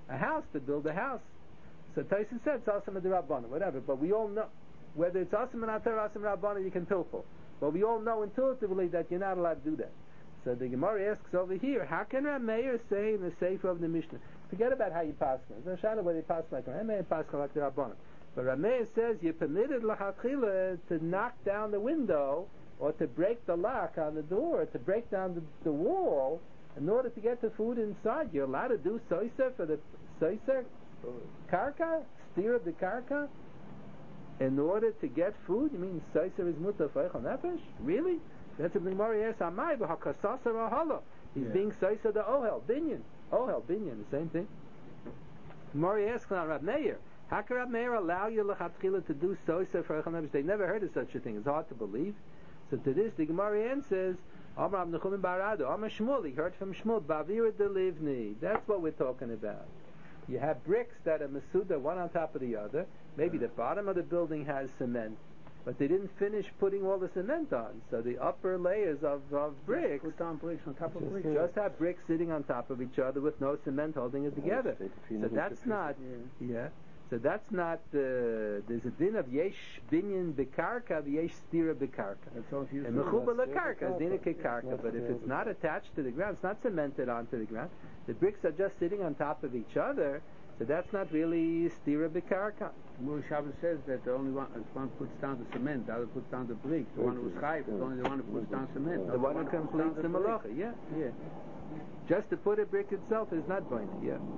a house to build a house. So Taisa said it's Asam Rabbanan, whatever. But we all know whether it's Asam and Atar Asam Rabbanan, you can pilpul. But we all know intuitively that you're not allowed to do that. So the Gemara asks over here, how can Rav Meir say in the Sefer of the Mishnah? Forget about how you pass. There's no shadow whether you pass like Rav Meir pass like the Rabbanan. But Rav Meir says you're permitted l'chachila to knock down the window or to break the lock on the door, or to break down the, the wall in order to get the food inside. You're allowed to do soiser for the soiser karka, steer of the karka, in order to get food. You mean soiser is mutar for eichel nefesh? Really? That's what the Gemara asks. Amai v'hakasasa rahalo. He's yeah. being soiser the ohel binyan. Ohel binyan, the same thing. Gemara asks on Rav Meir. How can Rav Meir allow you l'chatchila to do soiser for eichel nefesh? They never heard of such a thing. It's hard to believe. So to this, the Gemara answers, Amar Rav Nechumin Barado, Amar Shmuel, he heard from Shmuel, Bavira de Livni. That's what we're talking about. You have bricks that are masuda, one on top of the other. Maybe the bottom of the building has cement, but they didn't finish putting all the cement on. So the upper layers of, of bricks, put down bricks on top of just, bricks. just have bricks sitting on top of each other with no cement holding it together. So that's not, yeah. yeah. So that's not, uh, there's a din of yesh binyan bekarka, yesh stira bekarka. And mechuba lekarka is din kekarka. But if it's not attached to the ground, it's not cemented onto the ground, the bricks are just sitting on top of each other, so that's not really stira bekarka. Mur Shabbos says that the only one, if one puts down the cement, the other puts down the bricks. The one who's chayv is only the one who puts down cement. The, the one who completes the malacha, yeah, yeah. Just to put a brick itself is not going to, yeah.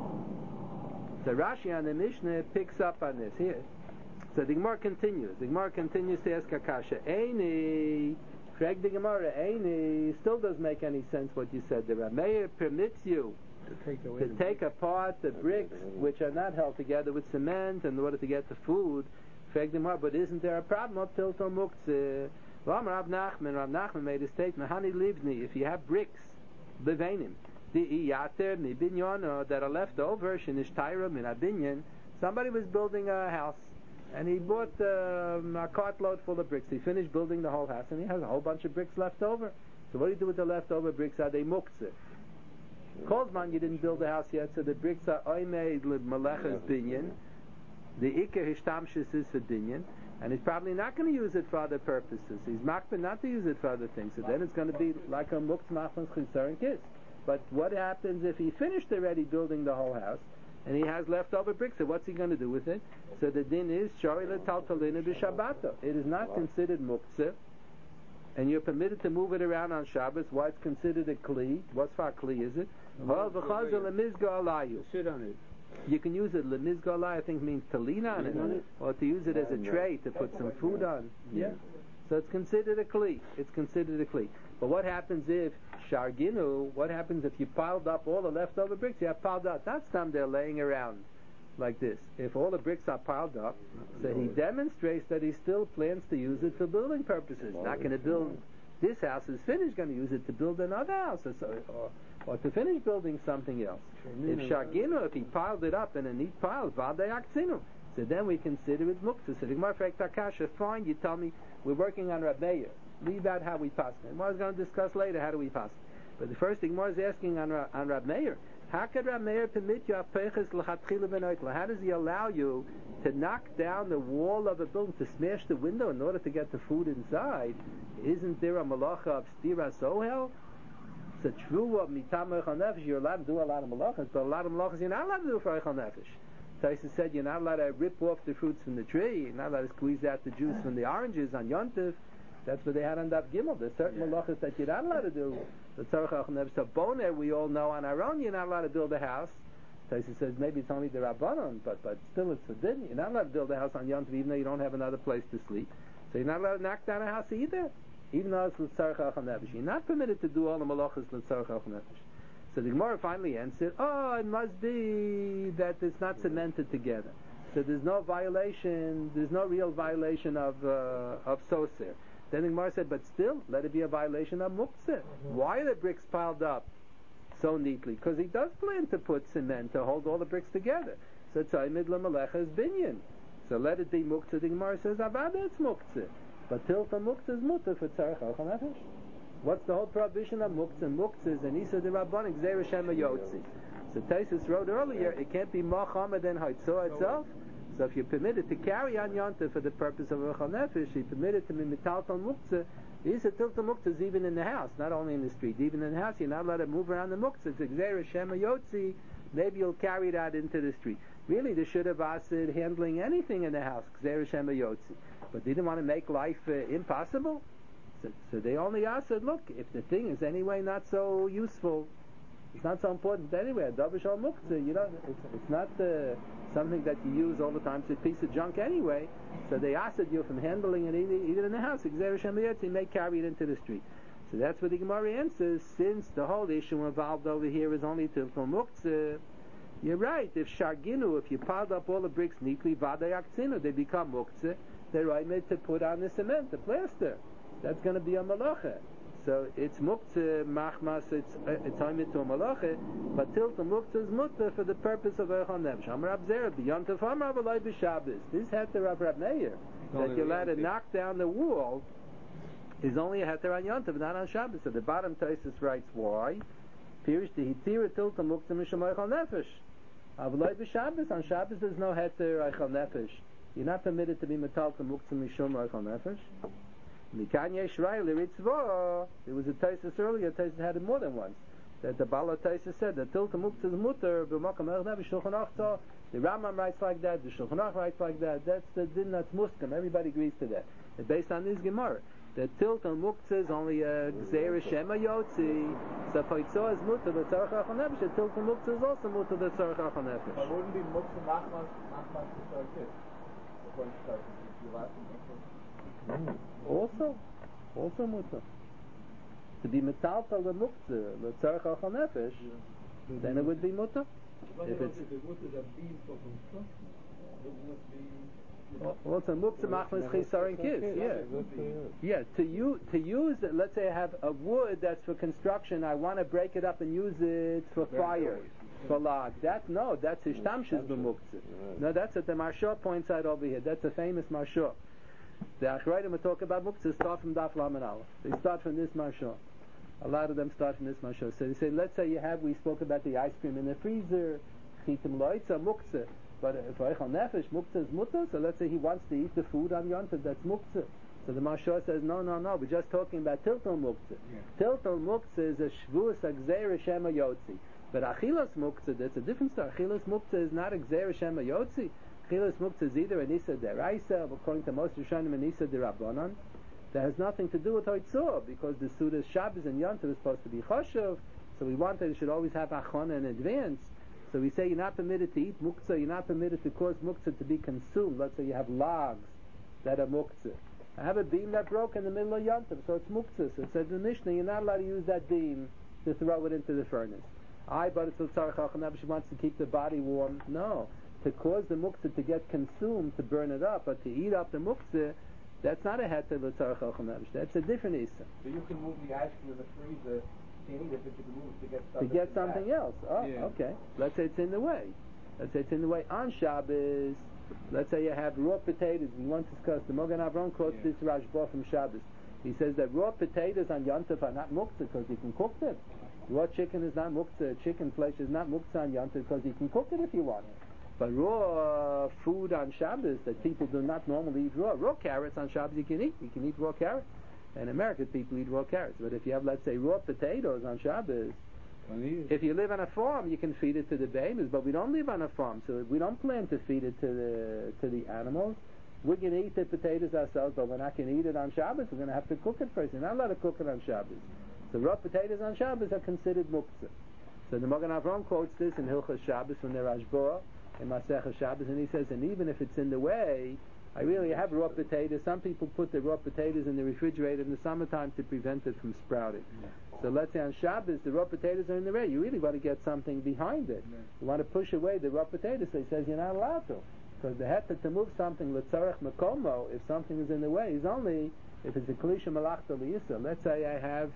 So Rashi on the Mishnah picks up on this here. So the Gemara continues. The Gemara continues to ask Akasha. Eini, Craig the Gemara, Eini, still doesn't make any sense what you said. The Rav Meir permits you to take, away to take apart the bricks which are not held together with cement in order to get the food. Craig the Gemara, but isn't there a problem up till to muktzeh? Rav Nachman, Rav Nachman made a statement. Hani livni, if you have bricks, levanim, that are left over, somebody was building a house and he bought um, a cartload full of bricks. He finished building the whole house and he has a whole bunch of bricks left over. So what do you do with the leftover bricks? Are they muktzeh? Kozman, you didn't build the house yet, so the bricks are oimei maleches binyan. The ikar hishtamshis is for binyan, and he's probably not going to use it for other purposes. He's makbid not to use it for other things. So then it's going to be like a muktzeh machmas chisar and kiss. But what happens if he finished already building the whole house and he has leftover bricks? So what's he going to do with it? So the din is shari letaltalina b'shabbato. It is not considered muktzeh, and you're permitted to move it around on Shabbos. Why it's considered a kli? What's for a kli? Is it? Sit on it. You can use it lemizga alai. I think means to lean on it, or to use it as a tray to put some food on. Yeah. So it's considered a kli. It's considered a kli. But what happens if Sharginu, what happens if you piled up all the leftover bricks? You have piled up. That's time they're laying around like this. If all the bricks are piled up, so he demonstrates that he still plans to use it for building purposes. Not going to build, this house is finished, going to use it to build another house or, so, or, or to finish building something else. If Sharginu, if he piled it up in a neat pile, Vadei Aktsinu, so then we consider it muktzah. So the Gemara Frek Takasha, fine, you tell me, we're working on Rav Meir. Leave out how we pass. The Gemara is going to discuss later how do we pass. But the first thing Gemara is asking on, on Rav Meir, how could Rav Meir permit you apeches l'chatchila b'noitla? How does he allow you to knock down the wall of a building, to smash the window in order to get the food inside? Isn't there a malacha of stira sohel? It's a true of mitam eichel nefesh. You're allowed to do a lot of malachas, but a lot of malachas you're not allowed to do for eichel nefesh. Taisa said you're not allowed to rip off the fruits from the tree. You're not allowed to squeeze out the juice from the oranges on Yontif. That's what they had on Daf Gimel. There's certain yeah. malachas that you're not allowed to do. The tzarech eichel nefesh. So boner, we all know on our own, you're not allowed to build a house. Taisa says maybe it's only the Rabbanon, but but still it's forbidden. You're not allowed to build a house on Yontif even though you don't have another place to sleep. So you're not allowed to knock down a house either, even though it's l'tzarech eichel nefesh. You're not permitted to do all the malachas l'tzarech eichel nefesh. So the Gemara finally answered, oh, it must be that it's not cemented together. So there's no violation, there's no real violation of uh, of soser. Then the Gemara said, but still, let it be a violation of muktzeh. Why are the bricks piled up so neatly? Because he does plan to put cement to hold all the bricks together. So tzayimid l'malecha is binyan. So let it be muktzeh. The Gemara says, avada it's muktzeh. But till for muktzeh is mutter for tzarech eichel nefesh. What's the whole prohibition of muktzeh? Muktzeh is an isa de rabbanim gzeir Hashem yotzi. So Taisus wrote earlier, it can't be more chomer than Haitzah itself. So if you're permitted to carry on Yontif for the purpose of Rechal Nefesh, you're permitted to be Metaltal Muktzah. These are Tiltal Muktzahs even in the house, not only in the street. Even in the house, you're not allowed to move around the Muktzah. It's Gzeira Shema Yotzi. Maybe you'll carry that into the street. Really, they should have asked handling anything in the house, Gzeira Shema Yotzi. But they didn't want to make life uh, impossible. So, so they only asked, look, if the thing is anyway not so useful, it's not so important anyway. Davar Shal Muktzah, you know, it's, it's not uh, something that you use all the time. It's a piece of junk anyway. So they asked you from handling it even in the house. Gzeira Shema Yotzi, you may carry it into the street. So that's what the Gemara answers. Since the whole issue involved over here is only Tiltal Muktzah, you're right. If Sharginu, if you piled up all the bricks neatly, Vaday Aktzinu, they become Muktzah. They're right made to put on the cement, the plaster. That's going to be a malacha. So it's Muktzah, Machmas, it's it's Haimit to a malacha, but Tiltal Muktzah is Mutta for the purpose of Rechal Nefesh. Amar Abzera, B'Yontif Amar V'Loi B'Shabbos. This heter of Rab Meir, that you're allowed to knock down the wall, is only a heter on Yontif, not on Shabbos. So the bottom Taisus writes why. Pirish the Hitira Tiltal Muktzah Misham Rechal Nefesh. Avloi B'Shabbos, on Shabbos there's no heter Rechal Nefesh. You're not permitted to be metal to Muktzah Mishum Rechal Nefesh. Mikanye Shrai L'Ritzvah. There was a Taisus earlier. Taisus had it more than once. That the Bala Taisus said that Tiltal Muktzah is mutter b'makam Rechal Nefesh Shulchan Aruch. The Rambam writes like that. The Shulchan Aruch writes like that. That's the din that's muskim. Everybody agrees to that. And based on this Gemara, the Tiltal Muktzah is only a Gzeira Shema Yotzi. So Haitzah is mutter the Tzarech Rechal Nefesh. The Tiltal Muktzah is also mutter the Tzarech Rechal Nefesh. But wouldn't be Muktzah Machmas Machmas the Tzarech? According to Taisus, if you last Muktzah. Also, also mutter. To be metaltal the muktzah, the tzarech Rechal Nefesh, then it would be mutter. If it's also muktzah machmas chisar and kids, yeah, yeah. To use to use it. Let's say I have a wood that's for construction. I want to break it up and use it for fire, for log. That no, that's ishtamshus b'muktzah. No, that's what the Marsha points out over here. That's a famous Marsha. The Achrayim will talk about muktzah start from Daf Lamed Aleph. They start from this Marsha. A lot of them start from this Marsha. So they say, let's say you have, we spoke about the ice cream in the freezer, chitim loitza muktzah. But if Rechal Nefesh muktzah is mutter, so let's say he wants to eat the food on Yontif, that's muktzah. So the Marsha says, no, no, no, we're just talking about Tiltal Muktzah. Yeah. Tiltal Muktzah is a shvuas a gzeira shema yotzi. But Achilas Muktzah, that's a different story. Achilas Muktzah is not a gzeira shema yotzi. Achilas Muktzah is either a Nisa Deraisa, according to most Rishonim, a Nisa Derabbanan. That has nothing to do with Haitzah, because the Sudas Shabbos and Yontif is supposed to be Choshev, so we want that it should always have Achona in advance. So we say you're not permitted to eat Muktzah, you're not permitted to cause Muktzah to be consumed. Let's say you have logs that are Muktzah. I have a beam that broke in the middle of Yontif, so it's Muktzah. So it says in the Mishnah, you're not allowed to use that beam to throw it into the furnace. I, but it's a Tzarech Rechal Nefesh, she wants to keep the body warm. No. To cause the muktzah to get consumed, to burn it up, but to eat up the muktzah, that's not a heter l'tzarech Rechal Nefesh. That's a different issa. So you can move the ice cream in the freezer, you need it, but you can move it to get something. To get something else. Oh, yeah. Okay. Let's say it's in the way. Let's say it's in the way on Shabbos. Let's say you have raw potatoes. We once discussed the Mogan Avram quotes yeah. this Rashba from Shabbos. He says that raw potatoes on Yontif are not muktzah because you can cook them. Raw chicken is not muktzah. Chicken flesh is not muktzah on Yontif because you can cook it if you want. But raw uh, food on Shabbos that people do not normally eat raw. Raw carrots on Shabbos you can eat. You can eat raw carrots. In America, people eat raw carrots. But if you have, let's say, raw potatoes on Shabbos, if you live on a farm, you can feed it to the babies. But we don't live on a farm, so we don't plan to feed it to the to the animals. We're going to eat the potatoes ourselves, but we're not going to eat it on Shabbos. We're going to have to cook it first. You're not allowed to cook it on Shabbos. So raw potatoes on Shabbos are considered muktzah. So the Mogan Avram quotes this in Hilchos Shabbos from the Rashba in Masechah Shabbos, and he says, and even if it's in the way, I really have raw potatoes. Some people put the raw potatoes in the refrigerator in the summertime to prevent it from sprouting. Yeah. So let's say on Shabbos, the raw potatoes are in the way. You really want to get something behind it. Yeah. You want to push away the raw potatoes. So he says you're not allowed to. Because the heter to move something, l'tzarech mekomo, if something is in the way, is only if it's a klisha malachta liyisa. Let's say I have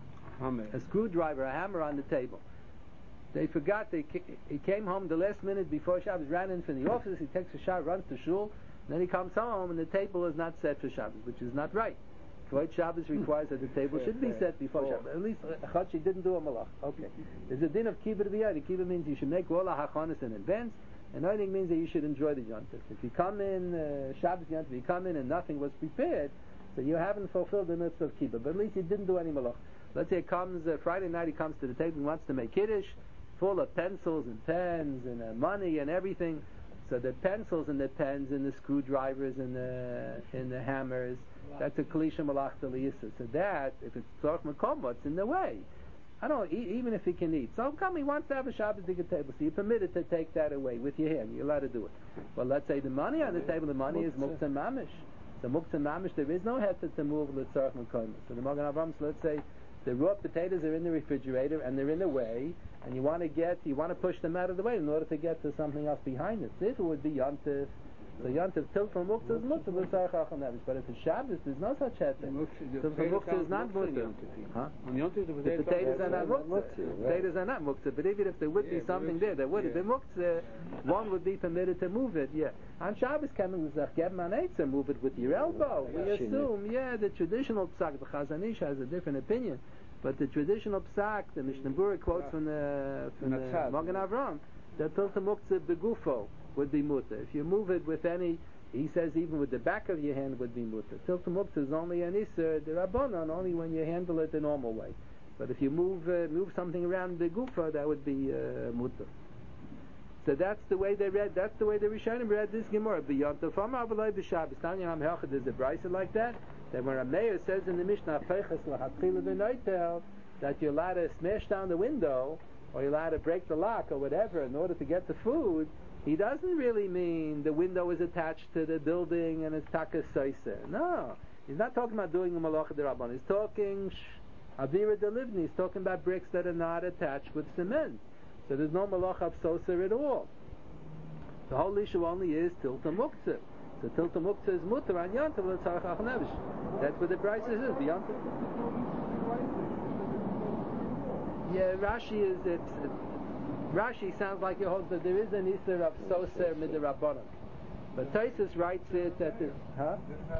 a screwdriver, a hammer on the table. They forgot, they, he came home the last minute before Shabbos, ran in from the office, he takes a shower, runs to shul, and then he comes home and the table is not set for Shabbos, which is not right. Kvod Shabbos requires that the table should be set before Shabbos. At least Chachi didn't do a malach. Okay. There's a din of kibbutz b'yad. Kibbutz means you should make all the hachanas in advance, and I think means that you should enjoy the yontif. If you come in uh, Shabbos yontif, you come in and nothing was prepared, so you haven't fulfilled the mitzvah of kibbutz. But at least you didn't do any malach. Let's say it comes uh, Friday night, he comes to the table and wants to make kiddush, full of pencils and pens and uh, money and everything. So the pencils and the pens and the screwdrivers and the and the hammers, that's a klisha malach d'liyisa. So that, if it's tzorch makom, what's in the way? I don't e- even if he can eat. So come, he wants to have a Shabbos digger table, so you're permitted to take that away with your hand. You're allowed to do it. Well, let's say the money on the table, the money is muktzah mamish. The muktzah mamish, there is no heter to move the tzorch makom. So the Magen Avraham, so let's say the raw potatoes are in the refrigerator and they're in the way, and you want to get, you want to push them out of the way in order to get to something else behind it. This would be yontif. So yontif tilt from muktzah is muktzah l'tzarech achon nefesh. But if it's Shabbos, there's no such heter. Tilt from muktzah is not muktzah. Huh? The potatoes are not muktzah. Potatoes are not muktzah. But even if there would be something there, there would have been muktzah. One would be permitted to move it. Yeah. On Shabbos, coming with zach man eitzer, move it with your elbow. We assume, yeah, the traditional psak, the Chazon Ish has a different opinion. But the traditional psak, the Mishnah Berurah quotes from the from the Magen Avraham, that tilta muktzah begufo would be mutter. If you move it with any, he says even with the back of your hand would be mutter. Tilta muktzah is only an iser the rabbanon, only when you handle it the normal way. But if you move uh, move something around the gufa, that would be uh, mutter. So that's the way they read. That's the way the Rishonim read this Gemara. Beyond the Famar B'Loi B'Shabbos. Tanya Ham Hechad. There's a brisa like that. That when Rameir says in the Mishnah, that you're allowed to smash down the window, or you're allowed to break the lock, or whatever, in order to get the food, he doesn't really mean the window is attached to the building and it's takas soiser. No, he's not talking about doing the malacha d'rabban. He's talking avira delivni. He's talking about bricks that are not attached with cement. So there's no malacha of soser at all. The whole issue only is tilta muktzah. So tilta muktzah is mutter on yontav l'tzarech achon nefesh. That's what the price is. The yontav. Yeah, Rashi is. It's, it's, Rashi sounds like he holds that there is an iser of soser midrabanan, but Tosfos writes it that the huh.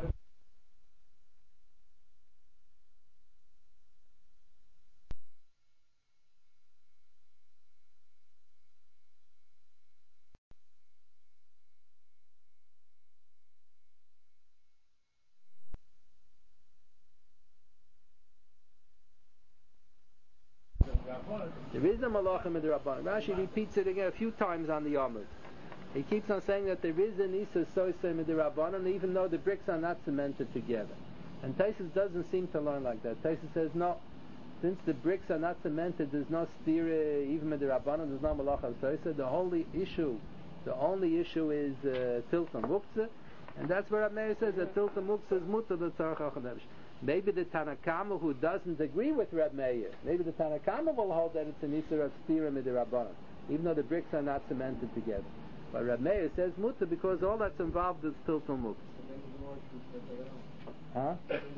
There is a malacha midrabanan. Rashi repeats it again a few times on the Amud. He keeps on saying that there is an iser soser midrabanan, even though the bricks are not cemented together. And Tosfos doesn't seem to learn like that. Tosfos says no, since the bricks are not cemented, there's no stira even midrabanan. There's no malacha of soser. The only issue, the only issue is uh, tilta muktzah, and that's where Rameir says that tilta muktzah is mutter l'tzarech achon nefesh. Maybe the Tanakama who doesn't agree with Reb Meir, maybe the Tanakama will hold that it's an Isser of Stira Midirabbanan, even though the bricks are not cemented together. But Reb Meir says Mutter because all that's involved is Tilta Muktzah. Huh?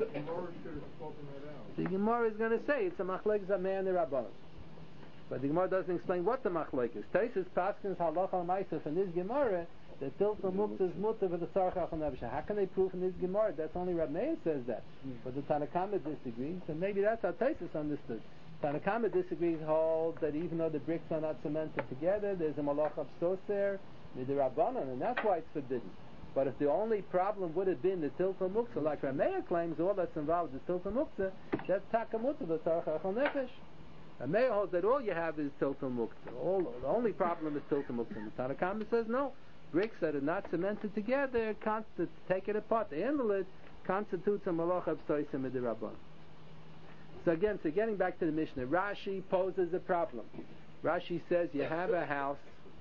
The Gemara is going to say it's a Machlek Zamei and the Rabbanan. But the Gemara doesn't explain what the Machlek is. Tosfos Paskins Halacha Ma'aseh in this Gemara the tilta muktzah is mutter for the tzarech achon nefesh. How can they prove in this Gemara? That's only Reb Meir says that. Mm. But the Tanakama disagrees, and maybe that's how Tosfos understood. Tanakama disagrees, holds that even though the bricks are not cemented together, there's a malach of soser midirabbanan, and that's why it's forbidden. But if the only problem would have been the tilta muktzah, like Reb Meir claims, all that's involved is tilta muktzah, that's taka mutter the tzarech achon nefesh. Reb Meir holds that all you have is tilta muktzah. All the only problem is tilta muktzah. The Tanakama says no. Bricks that are not cemented together, const- take it apart, handle it, constitutes a malach of soiser midirabbanan. So again, so getting back to the Mishnah, Rashi poses a problem. Rashi says you have a house,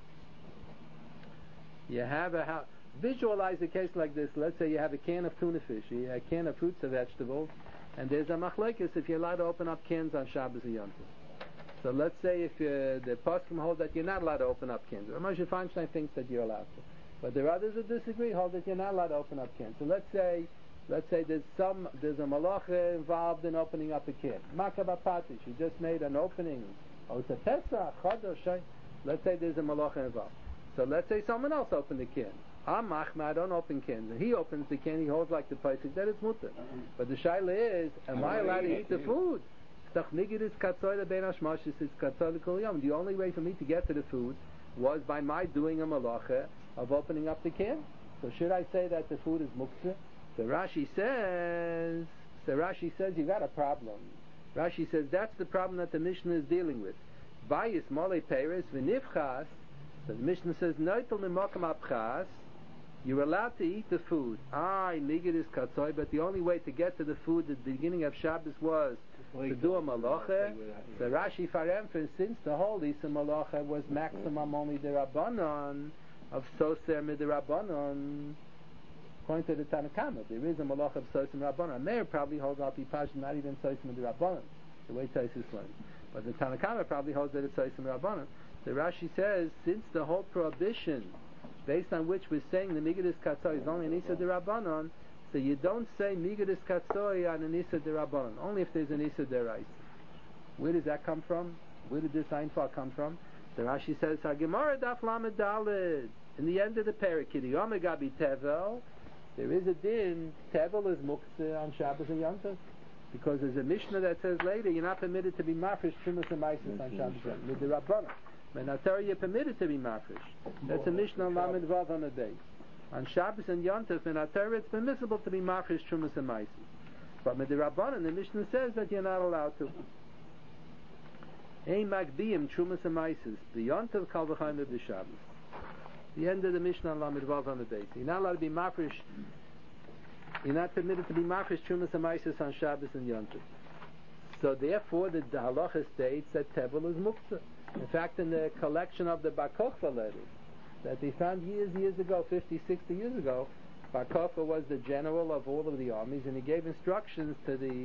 you have a house. Visualize a case like this. Let's say you have a can of tuna fish, a can of fruits or vegetables, and there's a machlekes if you're allowed to open up cans on Shabbos or Yom Tov. So let's say if uh, the poskim hold that you're not allowed to open up cans. Moshe Feinstein thinks that you're allowed to. But there are others that disagree, hold that you're not allowed to open up cans. So let's say let's say there's some there's a malacha involved in opening up a can. Makabah patish, you just made an opening. Oh, it's a Pesach, Chodesh. Let's say there's a malacha involved. So let's say someone else opened the can. I'm machma, I don't open cans. And he opens the can, he holds like the paisik, that it's mutter. But the shaila is, am I allowed to eat the food? The only way for me to get to the food was by my doing a malacha of opening up the can. So should I say that the food is muktzah? So Rashi says, so Rashi says you got a problem. Rashi says that's the problem that the Mishnah is dealing with. Bayis mole peres v'nifchas. So the Mishnah says noitel mimokam apchas. You're allowed to eat the food. Ah, migid is katzoy, but the only way to get to the food at the beginning of Shabbos was to do a malacha. So Rashi farem, for since the whole Isa malacha was maximum only the Rabbanon of soser mid the Rabbanon. According to the Tanakama, there is a malacha of soser mid Rabbanon. Meir probably holds al pipash not even soser mid the Rabbanon, the way Taisus learns. But the Tanakama probably holds that it's soser mid Rabbanon. The Rashi says since the whole prohibition, based on which we're saying the Migidus Katsoy is only an Isa de Rabbanon, so you don't say Migidus Katsoy on an Isa de Rabbanon, only if there's an Isa de Rais. Where does that come from? Where did this Einfall come from? The Rashi says, HaGemara Daf Lamed Daled, in the end of the parak, Kidiyom Gabi Tevel, there is a din, Tevel is Muktzah on Shabbos and Yom Tov, because there's a Mishnah that says later, you're not permitted to be mafresh Trumas and Maisis on Shabbos and Yom Tov, with the Rabbanon. When Torah you're permitted to be mafresh. That's a Mishnah on Lamed Vav on the base. On Shabbos and Yom Tov, in Torah it's permissible to be mafresh Trumas and Maisis. But with the Rabbanon, the Mishnah says that you're not allowed to. Ein Magbiim Trumas and Maisis. The Yom Tov Kal V'chaim of the Shabbos. The end of the Mishnah on Lamed Vav on the base. You're not allowed to be mafresh. You're not permitted to be mafresh Trumas and Maisis on Shabbos and Yom Tov. So therefore, the, the halacha states that Tevel is muktzah. In fact, in the collection of the Bar Kokhba letters that they found years, years ago, fifty, sixty years ago, Bar Kokhba was the general of all of the armies, and he gave instructions to the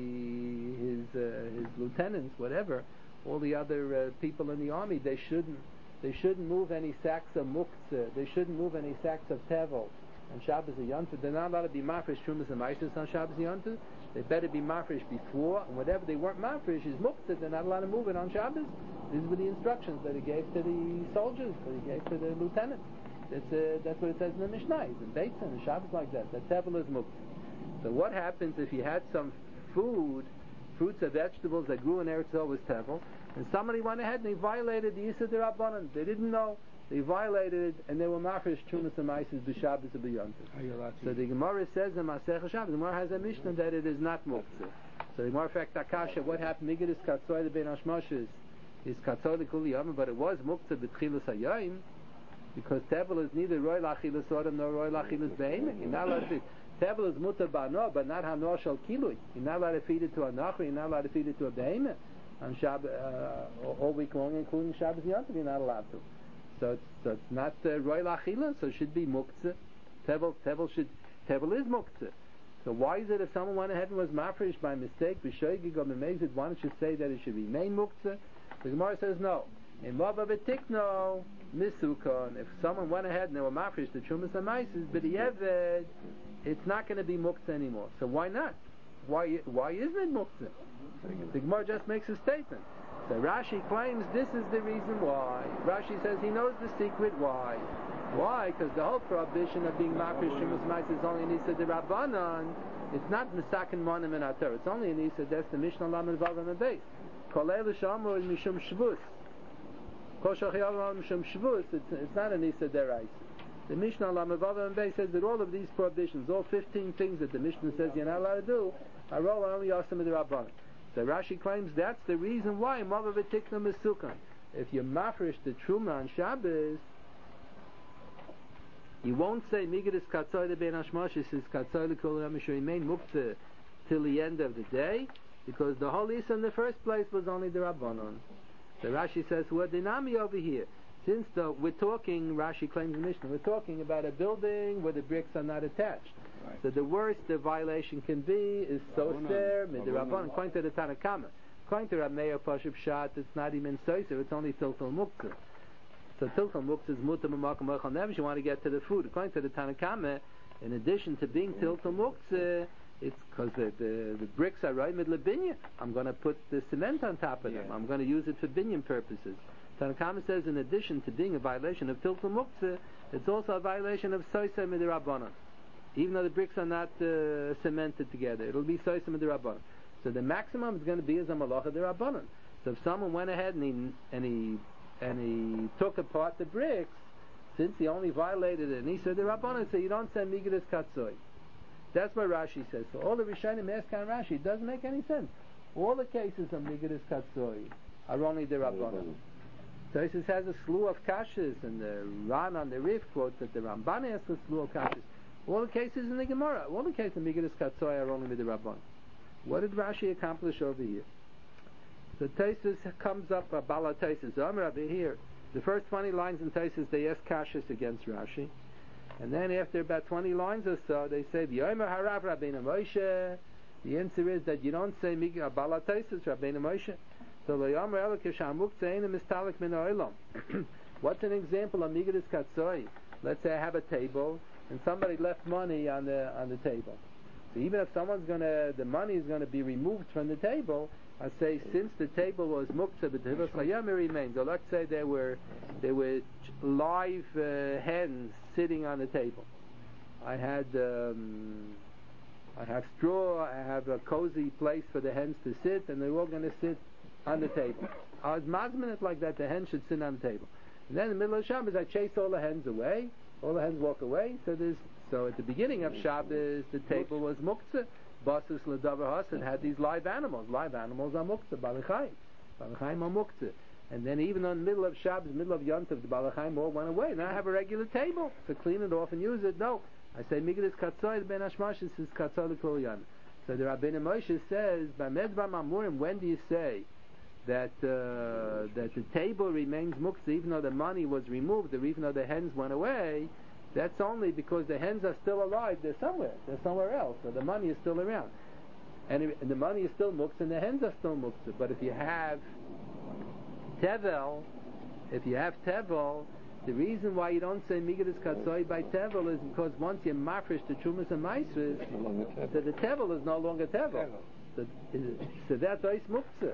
his uh, his lieutenants, whatever, all the other uh, people in the army. They shouldn't they shouldn't move any sacks of muktzah. They shouldn't move any sacks of tevel on Shabbos and Yom Tov. They're not allowed to be mafresh trumas and maisis on Shabbos and Yom Tov. They better be mafresh before, and whatever they weren't mafresh is muktzah. They're not allowed to move it on Shabbos. These were the instructions that he gave to the soldiers, that he gave to the lieutenant. It's, uh, that's what it says in the Mishnah. It's in Beit and Shabbos like that. That tevel is muktzah. So what happens if you had some food, fruits or vegetables that grew in Eretz Yisrael was tevel, and somebody went ahead and they violated the Yisur D'Rabbanan. They didn't know. They violated it, and they were mafresh trumas and maises b'Shabbos and b'Yom Tov. So the Gemara says in Masech Shabbos, the Gemara has a Mishnah that it is not muktzah. So the Gemara, in fact, Akasha, what happened? Migidus Katzoy the Ben Hashmoshes is Katzoy the Kuli Yom, but it was muktzah b'Tchilas Hayom, because tevel is neither roy lachilas odom nor roy lachilas behemoth. You're not allowed to feed. Tevel is mutar ba'no, but not hanor shel kilui. You're not allowed to feed it to a nachri. You're not allowed to feed it to a behemoth on Shabbos uh, all week long, including Shabbos and Yom Tov. You're not allowed to. So it's, so it's not uh, roy lachila. So it should be muktzah. Tevel, tevel should tevel is muktzah. So why is it if someone went ahead and was mafresh by mistake, b'shoigig or b'mezid, why don't you say that it should remain muktzah? The Gemara says no. In Mava B'tikno, Misukon, if someone went ahead and they were mafresh the Trumas and Maises, but the Eved, it's not going to be muktzah anymore. So why not? Why why isn't it muktzah? The Gemara just makes a statement. So Rashi claims this is the reason why. Rashi says he knows the secret why. Why? Because the whole prohibition of being mafresh Trumas and Maises is only an Isa D'Rabbanan. It's not Misakin Monim in Atar. It's only an Isa. That's the Mishnah Lamed Vav on the base. Kolei l'shamru is mishum shvus. It's, it's not an Isa Derais. The Mishnah Lamavav and Bay says that all of these prohibitions, all fifteen things that the Mishnah says you're not allowed to do, are all only Yasam D'Rabbanan. So Rashi claims that's the reason why Mava V'tikna Mesukan. If you mafresh the Truma on Shabbos, you won't say Migidus Katzoy the Ben Hashmosh, it says Katzoy the Kol Yamish remain muktzah till the end of the day, because the whole Isa in the first place was only the Rabbanon. So Rashi says, we're dinami over here. Since the, we're talking, Rashi claims in Mishnah, we're talking about a building where the bricks are not attached. Right. So the worst the violation can be is soser, midrabban, according to the Tanakama. According to Rameir Pashib Shat, it's not even soser, it's only tiltal muktzah. So tiltal muktzah is mutam u'makam ochal nefesh, you want to get to the food. According to the Tanakama, in addition to being tiltal muktzah, it's because the, the, the bricks are right mid binyan. I'm going to put the cement on top of them. Yeah. I'm going to use it for binyan purposes. Tanakama says, in addition to being a violation of tiltul muktzah, it's also a violation of Soisa Midirabbanan. Even though the bricks are not uh, cemented together, it'll be Soisa Midirabbanan. So the maximum is going to be as a Malacha Dirabbanan. So if someone went ahead and he, and he, and he took apart the bricks, since he only violated it, and he said the Rabbanan said you don't say Migdis Katsoi. That's what Rashi says. So all the Rishonim ask on Rashi, it doesn't make any sense. All the cases of Migdis Katsoi are only the Rabbanan. So he has a slew of kashas, and the Ran on the Rif quotes that the Ramban has a slew of kashas. All the cases in the Gemara, all the cases of Migdis Katsoi are only with the Rabbanan. What did Rashi accomplish over here? So Taisus comes up, uh, Bala Taisus, Amr Rabbi here. The first twenty lines in Taisus, they ask kashas against Rashi. And then after about twenty lines or so, they say, V'yomer harav Rabbeinu Moshe. The answer is that you don't say Migdis Bala Taisus, Rabbeinu Moshe. So V'yomer elo kishamuk tzeinu mistalik min ha'olam. What's an example of Migdis Katsoi? Let's say I have a table, and somebody left money on the on the table. So even if someone's gonna, the money is gonna be removed from the table, I say since the table was muktzah b'tevos chayam, it remains. So let's say there were there were live uh, hens sitting on the table. I had um, I have straw. I have a cozy place for the hens to sit, and they're all going to sit on the table. I was mazmin it like that. The hens should sit on the table. And then in the middle of Shabbos, I chase all the hens away. All the hens walk away. So there's so at the beginning of Shabbos, the table was muktzah. Basus ledavar hasan had these live animals. Live animals are muktzah. Balachayim, balachayim are muktzah. And then even in the middle of Shabbos, middle of Yom Tov, the balachayim all went away. Now I have a regular table to clean it off and use it. No, I say Migdis Katsoi. The Ben Hashmashis is Katsoi l'Kol. So the Rabbeinu Moshe says, "B'medvar Mamurim, when do you say that uh, that the table remains muktzah even though the money was removed, or even though the hens went away?" That's only because the hens are still alive. They're somewhere. They're somewhere else. So the money is still around. And, it, and the money is still muktzah and the hens are still muktzah. But if you have tevel, if you have tevel, the reason why you don't say Migdis Katsoi by tevel is because once you mafresh the Trumas and Maasros, so the tevel is no longer tevel. So, so that's Ois muktzah.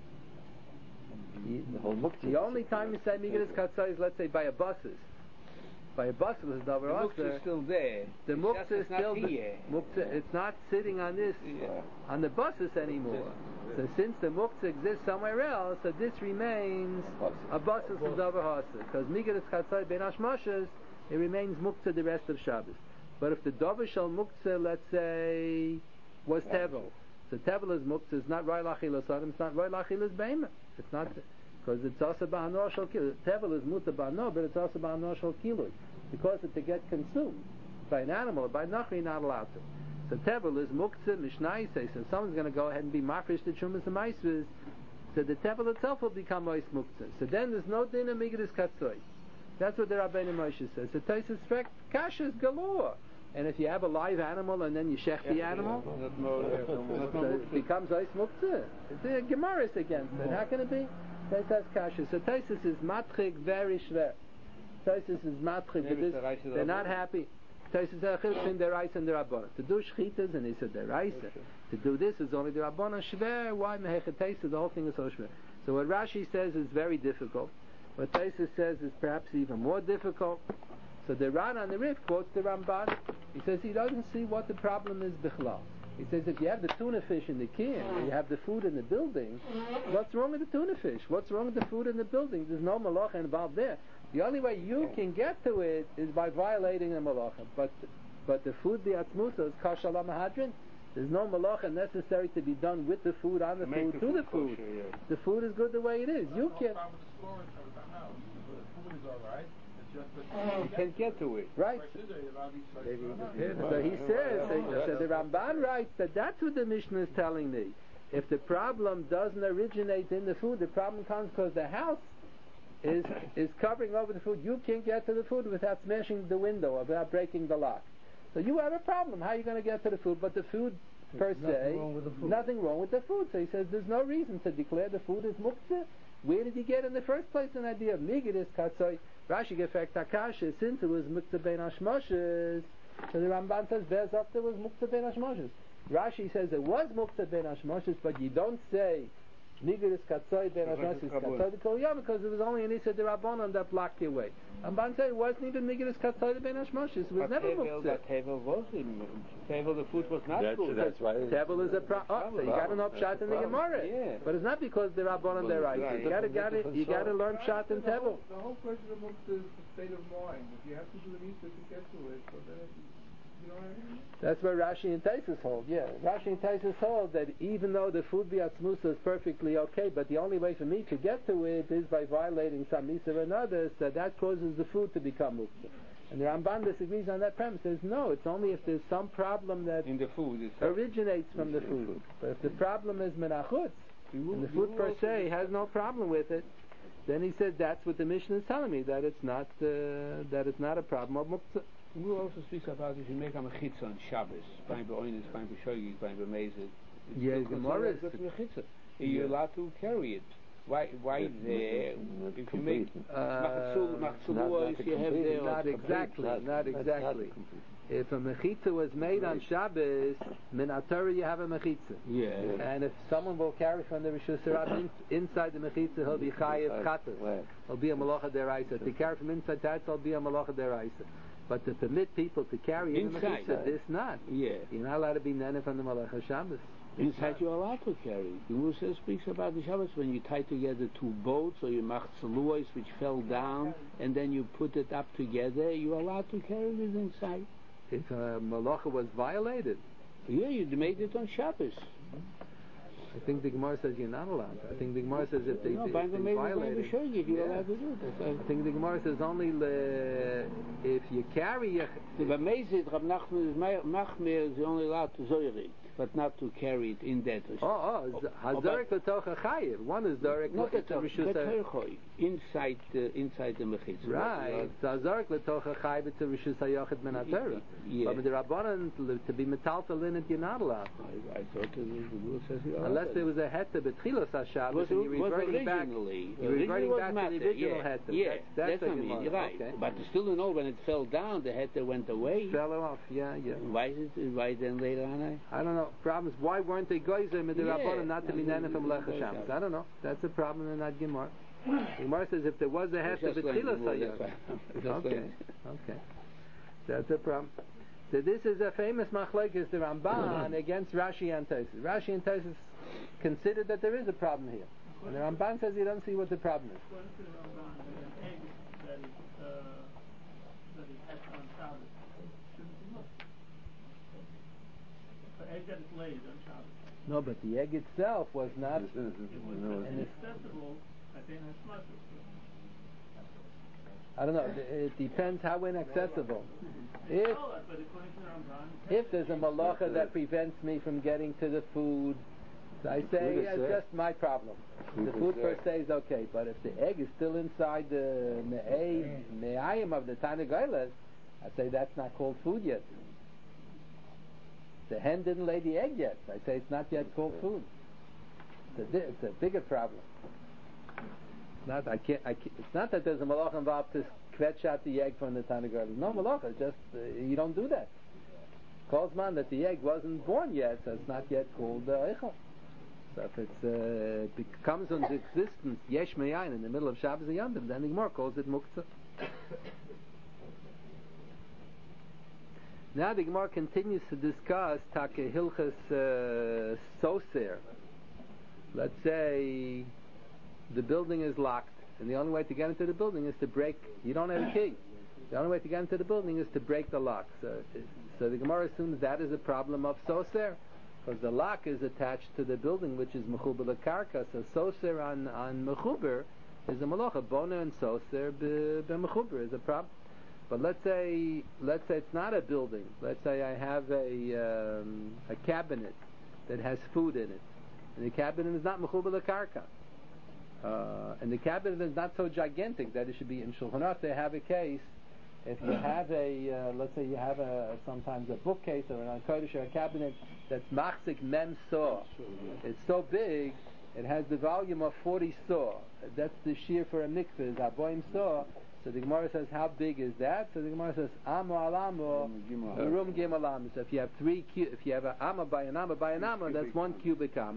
The, the only time you say Migdis Katsoi is, let's say, by a buses. By a bus is the muktzah is still there. The muktzah is still here. Muktzah, it's not sitting on this yeah. on the buses anymore. So since the muktzah exists somewhere else, so this remains a buses is davar hasa. Because Migdis Katsoi ben Hashmashas, it remains muktzah the rest of Shabbos. But if the davar shel muktzah, let's say, was tevel, so tevel is muktzah. It's not roy lachilas adam. It's not roy lachilas beima. It's not. Because it's also ba'anor shel kilui. Tevel is muta ba'anor, but it's also ba'anor shel kilui. Because it to get consumed by an animal or by nachri, not allowed to. So tevel is muktzah mishnai says. So someone's going to go ahead and be mafresh the Trumas and Maasros, so the tevel itself will become ois muktzah. So then there's no din of Migdis Katsoi. That's what the Rabbeinu Moshe says. So Tosfos fact kasha is galore. And if you have a live animal and then you shech the animal, so it becomes ois muktzah. The Gemara is against it. How can it be? That says kasha. So Tosfos is matchik very shver. Tosfos is matchik because they're not happy. Tosfos is a chiluk between the rice and the rabbanon. To do shchitas, and he said the rice. To do this is only the rabbanon shver. Why mehechet Tosfos? The whole thing is so shver. So what Rashi says is very difficult. What Tosfos says is perhaps even more difficult. So the Ran on the Rif quotes the Ramban. He says he doesn't see what the problem is bichlal. He says if you have the tuna fish in the can, and you have the food in the building, what's wrong with the tuna fish? What's wrong with the food in the building? There's no malacha involved there. The only way you can get to it is by violating the malacha. But but the food, the atzmusa, is kasha la mahadrin. There's no malacha necessary to be done with the food, on the food, to the food. Kosher, yeah. The food is good the way it is. You can't. You can't get to it. Right. So he says, so the Ramban writes that that's what the Mishnah is telling me. If the problem doesn't originate in the food, the problem comes because the house is is covering over the food. You can't get to the food without smashing the window or without breaking the lock. So you have a problem. How are you going to get to the food? But the food per Nothing se, wrong with the food. nothing wrong with the food. So he says there's no reason to declare the food is muktzah. Where did he get in the first place an idea of Migdis Katsoi? Rashi gets back Takasha, since it was muktzah ben Hashmashas. So the Ramban says Bez after was muktzah ben Hashmashas. Rashi says it was muktzah ben Hashmashas, but you don't say Nigris Katsoy Ben Ashmas is Katsoy Kol Yom, because it was only an Issa Derabanan that blocked your way. And Ban said it wasn't even Nigris Katsoy Ben Ashmas, it was never Muktzah. But Tevel was in Tevel, the food was not That's, good. that's why. Tevel is a pro- oh, so you got an upshot in the Gemara. Yeah. But it's not because they're Rabbanan they're right. Right. You gotta, gotta, you gotta learn Pshat in the Tevel. whole, the whole question of Muktzah is the state of mind. If you have to do an Easter to get to it, so then it, you know what I mean? That's where Rashi and Taisus hold. Yeah, Rashi and Taisus hold that even though the food biatzmusa is perfectly okay, but the only way for me to get to it is by violating some Easter or another, so that causes the food to become muktzah. And the Ramban disagrees on that premise. Says no, it's only if there's some problem that In the food. It's originates from the food. But if the problem is menachutz, and the food per se has no problem with it, then he says that's what the Mishnah is telling me, that it's not uh, that it's not a problem of muktzah. We also speak about if you make a mechitza on Shabbos, fine be'oinis, fine be'shoigis, fine be'mezid. Yeah, Gemara is- You're allowed to carry it. Why? Why there? If you make Uh, machzul, machzulua, if you have there, Not exactly, not exactly. If a mechitza was made on Shabbos, min atorah you have a mechitza. yeah. And if someone will carry from the Rishus Harabim in, inside the mechitza, he'll be chayiv chatas. He'll be a malacha deraisa. To carry from inside that, he'll be a malacha deraisa. But to permit people to carry in the Inside. mechitza, this not. Yeah. You're not allowed to be nene from the malacha Shabbos. Inside you're allowed to carry. The Musa speaks about the Shabbos when you tie together two boats or you machzuluos which fell down and then you put it up together, you're allowed to carry it inside. If a malacha was violated, Yeah, you made it on Shabbos. I think the Gemara says you're not allowed. I think the Gemara says if they, No, if by they the maybe violate it, show you, you're Yeah. allowed to do that. I think the Gemara says only le, if you carry your, The Bamezid, Rab Nachman is Machmir is only allowed to zoirik, but not to carry it in that. oh, oh, Oh, Hazarik l'tocha chayiv. One is Zarek, Not it's at a all, Rishus but Ha- Herchoi, inside the inside the mechitza. Right, so Hazarik l'tocha chayiv, it's a Rishus HaYochid min HaTorah. Yeah. But with the Rabbanan, to be metaltal in it, you're not allowed. I, I thought the rule says you're allowed. Unless there was a heta betchilas HaShabbos, was, and you're was reverting back, originally, you're reverting was back to matter, the original yeah, heta. Yeah, That's, that's, that's what I the mean, Gemara. you're right. Okay. But still, you know, when it fell down, the heta went away. Fell off, yeah, yeah. Why is it? Why then later on? I, I don't know. Problem is, why weren't they goyzer with the Yeah, Rabbanan not to be not nene from to- Lecha to- Shabbos? I don't know. That's a problem in that Gemara. The Gemara says if there was a heta Just like betchilas the rule, HaYochid. that's right. Okay, okay. That's a problem. So this is a famous machlekes the Ramban against Rashi and Tosfos. Rashi and Tosfos consider that there is a problem here. And the Ramban says he doesn't see what the problem is. According to the Ramban, an egg that is, uh, that is hatched on Shabbos shouldn't be much. An egg that is laid on Shabbos. No, but the egg itself was not. It was inaccessible, I think that's much. I don't know. It depends how inaccessible. If Oh, but according to the Ramban, if there's a malacha that prevents me from getting to the food, I say Food is it's there. just my problem. Food The is food per there. se is okay, but if the egg is still inside the me'ay, me'ayim of the Tanagailas, I say that's not called food yet. The hen didn't lay the egg yet. I say it's not yet called food. It's a, di- it's a bigger problem. It's not, I can't, I can't, it's not that there's a malacha involved to fetch out the egg from the Tanagailas. No malacha, it's just uh, you don't do that. Calls man that the egg wasn't born yet, so it's not yet called uh, eichel. So if it's, uh, it becomes into existence, yesh me'ayin, in the middle of Shabbos and Yom Tov, then the Gemara calls it muktzah. Now the Gemara continues to discuss Take Hilchas uh, Soser. Let's say the building is locked, and the only way to get into the building is to break. You don't have a key. The only way to get into the building is to break the lock. So, so the Gemara assumes that is a problem of Soser, because the lock is attached to the building, which is Mechuber L'Karka. So Soser on on Mechuber is a malacha. Boner and Soser be, be Mechuber is a problem. But let's say let's say it's not a building. Let's say I have a um, a cabinet that has food in it, and the cabinet is not Mechuber L'Karka. Uh, and the cabinet is not so gigantic that it should be in Shulchan Aruch. They have a case. If you have a, uh, let's say you have a sometimes a bookcase or an kodesh or a cabinet that's machzik mem saw, it's so big, it has the volume of forty saw. That's the shear for a mikveh, is aboim saw. So the Gemara says, how big is that? So the Gemara says, amo alamo, urum gim alamo. So if you have three, cu- if you have an amma by an amma by an amma, that's one cubic amma.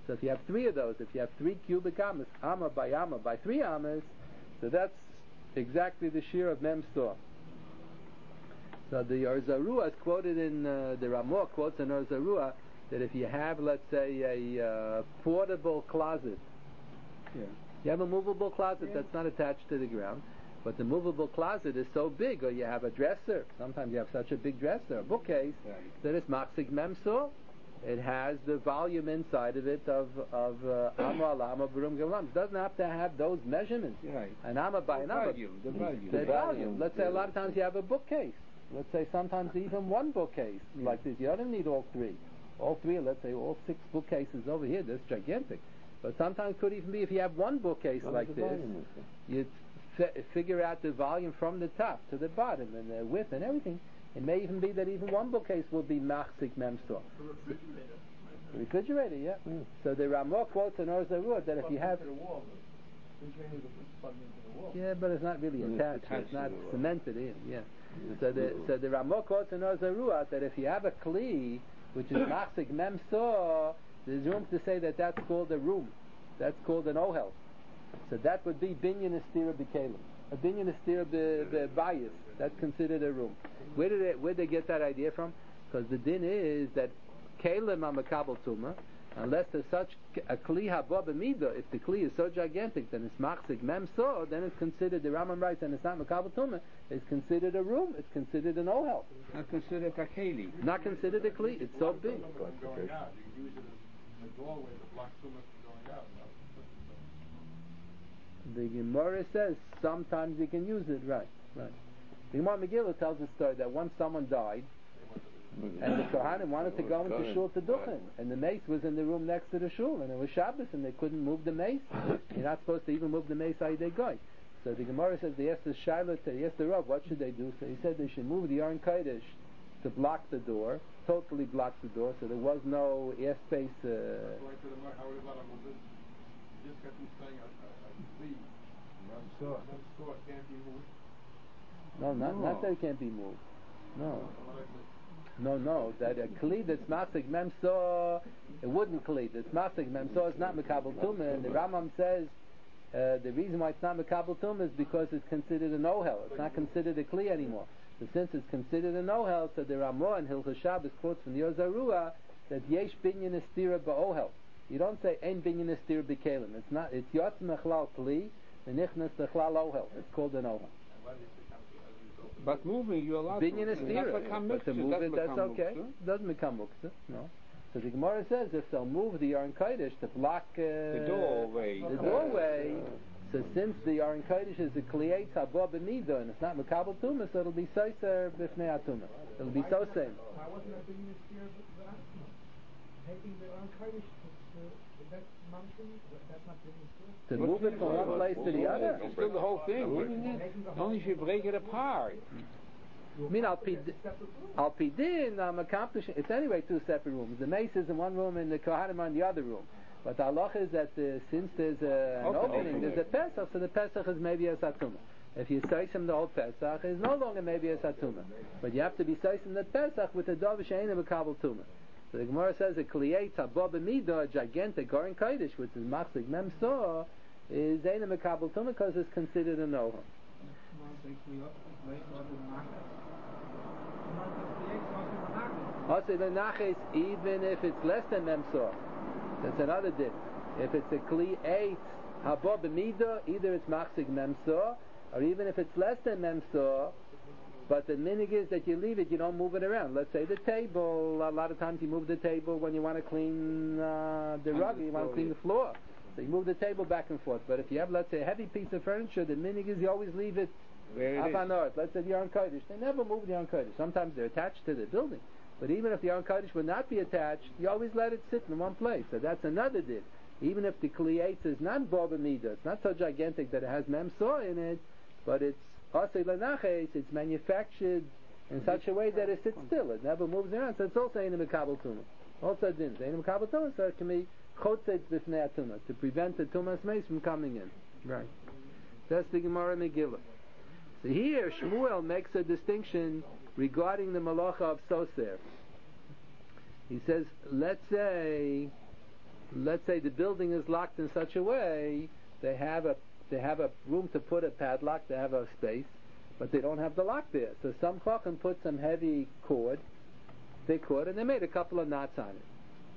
So if you have three of those, if you have three cubic amas, amma by amma by three amas, so that's exactly the shear of mem saw. So the Or Zarua is quoted in uh, the Ramah quotes in Or Zarua that if you have, let's say, a uh, portable closet, Yeah. you have a movable closet Yeah. that's not attached to the ground, but the movable closet is so big, or you have a dresser. Sometimes you have such a big dresser, a bookcase, Right. that it's machzik mem saw. It has the volume inside of it of of uh, amma alama b'rum galam. It doesn't have to have those measurements. Right. An amma by The an amma. volume, the volume. The The volume. volume. Let's say a lot of times you have a bookcase. Let's say sometimes even one bookcase Yeah. like this. You don't need all three. All three, let's say all six bookcases over here. That's gigantic. But sometimes it could even be if you have one bookcase What like is the this, volume of it? you fi- figure out the volume from the top to the bottom and the width and everything. It may even be that even one bookcase will be machzik mem saw. The refrigerator. Refrigerator, yeah. Mm. So the Ramah quotes in Or Zarua that if you have, To the wall, the refrigerator is plugged into the wall. yeah, but it's not really It's attached. attached It's to not the wall. cemented in. Yeah. It's So the movable. so the Ramah quotes in Or Zarua that if you have a kli which is machzik mem saw, there's room to say that that's called a room. That's called an ohel. So that would be binyan estira b'kelim. A binyan estira b'bayis. That's considered a room. Where did it, where did they get that idea from? Because the din is that kelim are makabel tumah, unless there's such a kli haba b'midah. If the kli is so gigantic, then it's machzik mem saw. Then it's considered, the Rambam writes, and it's not makabel tumah. It's considered a room. It's considered an ohel. Not considered a keli. Not considered a kli. It's so big. From going out, you can use it as a doorway to block too much from going out. The Gemara says sometimes you can use it. Right, right. The Gemara Megillah tells the story that once someone died, and the Kohanim wanted to go into shul to duchen, and the mace was in the room next to the shul, and it was Shabbos, and they couldn't move the mace. You're not supposed to even move the mace how they go. So the Gemara says they asked the Shiloh, they asked the Rav, what should they do? So he said they should move the Aron Kodesh to block the door, totally block the door, so there was no airspace. Uh, Going to the mar- how would it let 'em move it? You just got through saying a, a, a lead. Mem saw. Mem saw can't be moved. no, not No. not that it can't be moved. No. What I meant. No, no, that a kli that's masik mem saw, it wouldn't kli. That's masik mem saw is not mekabel tumah, and the Rambam says uh, the reason why it's not mekabel tumah is because it's considered an ohel. It's not considered a kli anymore. So since it's considered an ohel, so the Ramah and Hilchos Shabbos quotes from the Or Zarua that yesh binyan estira ba'ohel. You don't say ein binyan estira b'kelim. It's not. It's yotz mechlal kli and nichnas lechlal ohel. It's called an ohel. But moving, you're allowed Binyan to. is It stira, doesn't become but to muktzah, move doesn't it, that's become okay. muktzah. Doesn't become muktzah, no. So the Gemara says if they'll move the Aron Kodesh to block uh, The doorway. the doorway, so since the Aron Kodesh is a kliyetz haba b'midah and it's not mekabel tumah, so it'll be soiser b'fnei atumah. It'll be so same. Why wasn't that being steer taking the Aron Kodesh to that mountain? That's not being steer. To move it from one place to the other. It's still the whole thing, isn't it? Only if you break it apart. I mean, Al Pid- Al Pidin, I'm accomplishing. It's anyway two separate rooms. The mace is in one room and the Kohanim are in the other room. But the halach is that uh, since there's a, an Okay. opening, there's a Pesach, so the Pesach is maybe a Satumah. If you say him the whole Pesach, it's no longer maybe a Satumah. But you have to be saying the Pesach with the Dov She'enim a Kabul Tumah. So the Gemara says a Kliyetz Habba B'midah, a gigantic Aron Kodesh, which is Machzik Mem Sor, is Einem a Kabul Tumah because it's considered a Noah. Also, the Naches, even if it's less than Memsor, that's another din. If it's a Kli eight, Haba B'midah, either it's Machzik Memsor, or even if it's less than Memsor, but the minig is that you leave it, you don't move it around. Let's say the table, a lot of times you move the table when you want to clean uh, the rug, you want to clean the floor. So you move the table back and forth. But if you have, let's say, a heavy piece of furniture, the minig is you always leave it Where up it on is. earth. Let's say the Aron Kodesh. They never move the Aron Kodesh. Sometimes they're attached to the building. But even if the Aron Kodesh would not be attached, you always let it sit in one place. So that's another din. Even if the Kliyetz is not Boba Midah, it's not so gigantic that it has Memsor in it, but it's Asay Lenaches, it's manufactured in such a way that it sits still. It never moves around. So it's also in the Mekabel Tumah. Also din. In the Mekabel Tumah, so it can be Chotzetz B'fnei Tumah, to prevent the Tumas Mace from coming in. Right. That's the Gemara Megillah. So here, Shmuel makes a distinction regarding the malacha of Soser. He says, let's say let's say the building is locked in such a way, they have a they have a room to put a padlock, they have a space, but they don't have the lock there. So some chacham put some heavy cord, thick cord, and they made a couple of knots on it.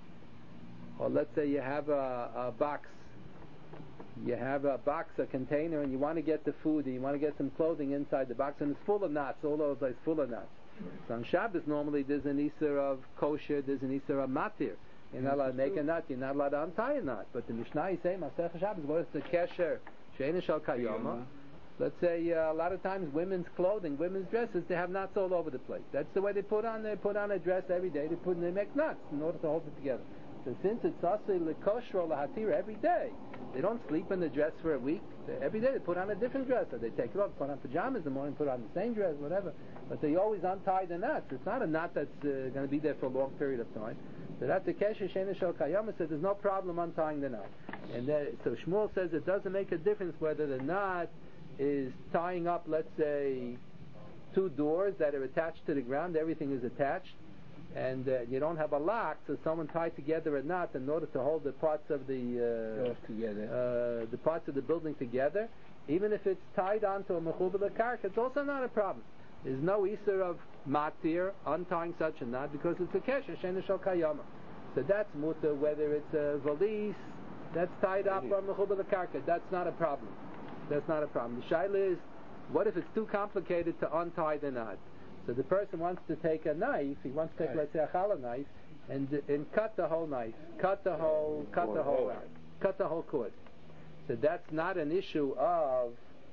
Or let's say you have a, a box, you have a box, a container, and you want to get the food, and you want to get some clothing inside the box, and it's full of knots, all over the place, full of knots. So on Shabbos normally there's an Isser of kosher, there's an Isser of matir. You're not allowed to make a knot, you're not allowed to untie a knot. But the Mishnah is saying, Masech Shabbos, what is the kesher? She'ena shel kayoma. Let's say uh, a lot of times women's clothing, women's dresses, they have knots all over the place. That's the way they put on. They put on a dress every day. They put they make knots in order to hold it together. So since it's asay lekosher or lahatir every day, they don't sleep in the dress for a week. They, every day they put on a different dress. Or they take it off, put on pajamas in the morning, put on the same dress, whatever. But they always untie the knots. It's not a knot that's uh, going to be there for a long period of time. So that's the kesher she'ena shel kayoma. Says there's no problem untying the knot. And there, so Shmuel says it doesn't make a difference whether the knot is tying up, let's say, two doors that are attached to the ground. Everything is attached, and uh, you don't have a lock, so someone tied together a knot in order to hold the parts of the uh, together, uh, the parts of the building together. Even if it's tied onto a mechuber lekarka, it's also not a problem. There's no Isser of matir untying such a knot because it's a kesher she'ena shel kayoma. So that's mutter. Whether it's a valise that's tied up on mechuber lekarka, that's not a problem. That's not a problem. The shaila is, what if it's too complicated to untie the knot? So the person wants to take a knife, he wants to take, let's say, a challah knife, and and cut the whole knife, cut the whole, cut the whole, cut the whole cord. So that's not an issue of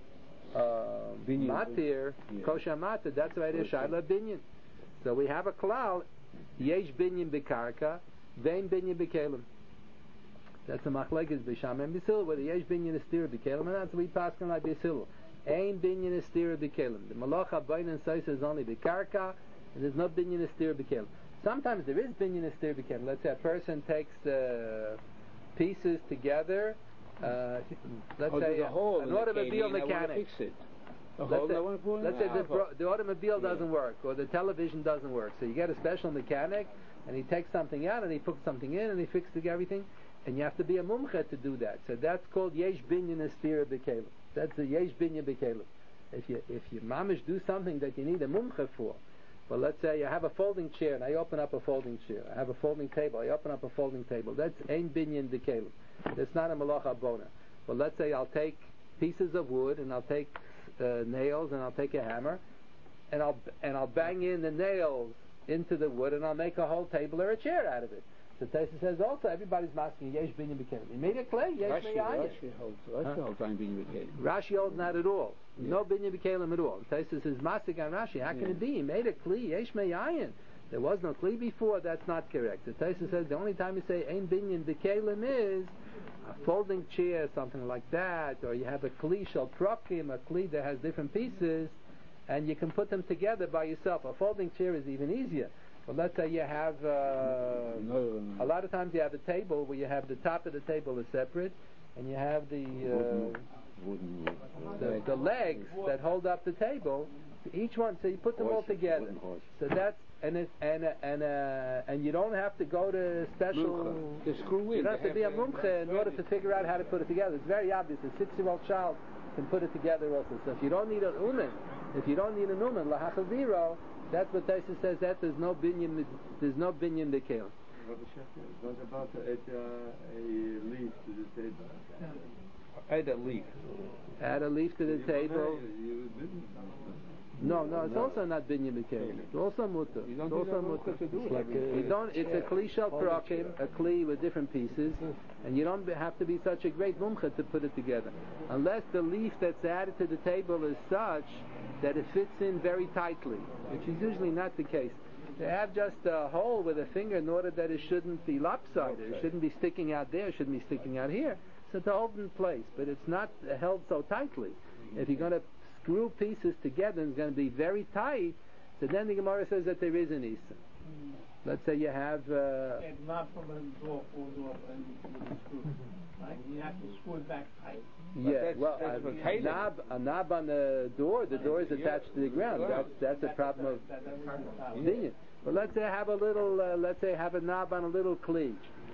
uh, matir, kosher matir. That's why it is shaila binyan. So we have a klal, yesh binyan bekarka, vein binyan bekelim. That's a machlekes b'sham and b'sil, where the yesh binyan is stira b'kelim, and that's we pass on like b'sil. Ein binyan is stira b'kelim. The malacha bain and saisa is only b'karka, and there's no binyan is stira b'kelim. Sometimes there is binyan is stira b'kelim. Let's say a person takes uh, pieces together. Uh, let's oh, say a hole an in automobile the mechanic. Fix it. The let's hole say, I want to put in let's say the, apple. the automobile doesn't Yeah. work, or the television doesn't work. So you get a special mechanic, and he takes something out, and he puts something in, and he fixes everything. And you have to be a mumche to do that. So that's called yesh binyan estira b'kelim. That's the yesh binyan b'kelim. If you if you mamish do something that you need a mumche for, but let's say you have a folding chair and I open up a folding chair. I have a folding table. I open up a folding table. That's ein binyan b'kelim. That's not a malacha bona. But let's say I'll take pieces of wood and I'll take uh, nails and I'll take a hammer and I'll and I'll bang in the nails into the wood and I'll make a whole table or a chair out of it. So Taisa says also everybody's masking yesh binyan b'kelim. He made it clear yesh Rashi, me'ayin. Rashi holds, Rashi Huh? holds on binyan b'kelim. Rashi holds not at all. Yeah. No binyan b'kelim at all. Taisa says masik on Rashi. How can Yeah. it be? He made it clear yesh me'ayin. There was no kli before. That's not correct. So Taisa says the only time you say ein binyan b'kelim is a folding chair, something like that, or you have a kli shel prokim, a kli that has different pieces, and you can put them together by yourself. A folding chair is even easier. But let's say you have, uh, no, a lot of times you have a table where you have the top of the table is separate, and you have the uh, wooden, the, the legs that hold up the table. Each one, so you put them all Horses, together. wooden horses. So that's and it, and uh, and uh, and you don't have to go to special. The screw in. You don't have they to be a have, uh, mumche in order to figure out how to put it together. It's very obvious. A six-year-old child can put it together also. So if you don't need an umen, if you don't need an umen, lahachaviro, that's what Taisa says. That there's no binyan, there's no binyan b'kelim. Rabbi Shechter, what about to add uh, a leaf to the table? Add a leaf. Add a leaf to the You- table. you didn't. No, no, it's also not binyan b'kelim. It's also mutter. You don't It's need also a mutter. mukha to do It's it. like a, you don't. It's a kli shel prakim, a kli with different pieces, and you don't be- have to be such a great mumcha to put it together, unless the leaf that's added to the table is such that it fits in very tightly, which is usually not the case. They have just a hole with a finger in order that it shouldn't be lopsided. It shouldn't be sticking out there. It shouldn't be sticking out here. So to hold in place, but it's not held so tightly. If you're going to screw pieces together and it's going to be very tight, so then the Gemara says that there is an Issa. Let's say you have... Uh, It's not from a door falls off and with a screw. Right? You have to screw it back tight. yeah, that's- well, that's a, for a tailoring. knob, a knob on the door, the door is attached to the ground. That's, that's a problem of That, that was binyan. But let's say have a little, uh, let's say have a knob on a little cleage.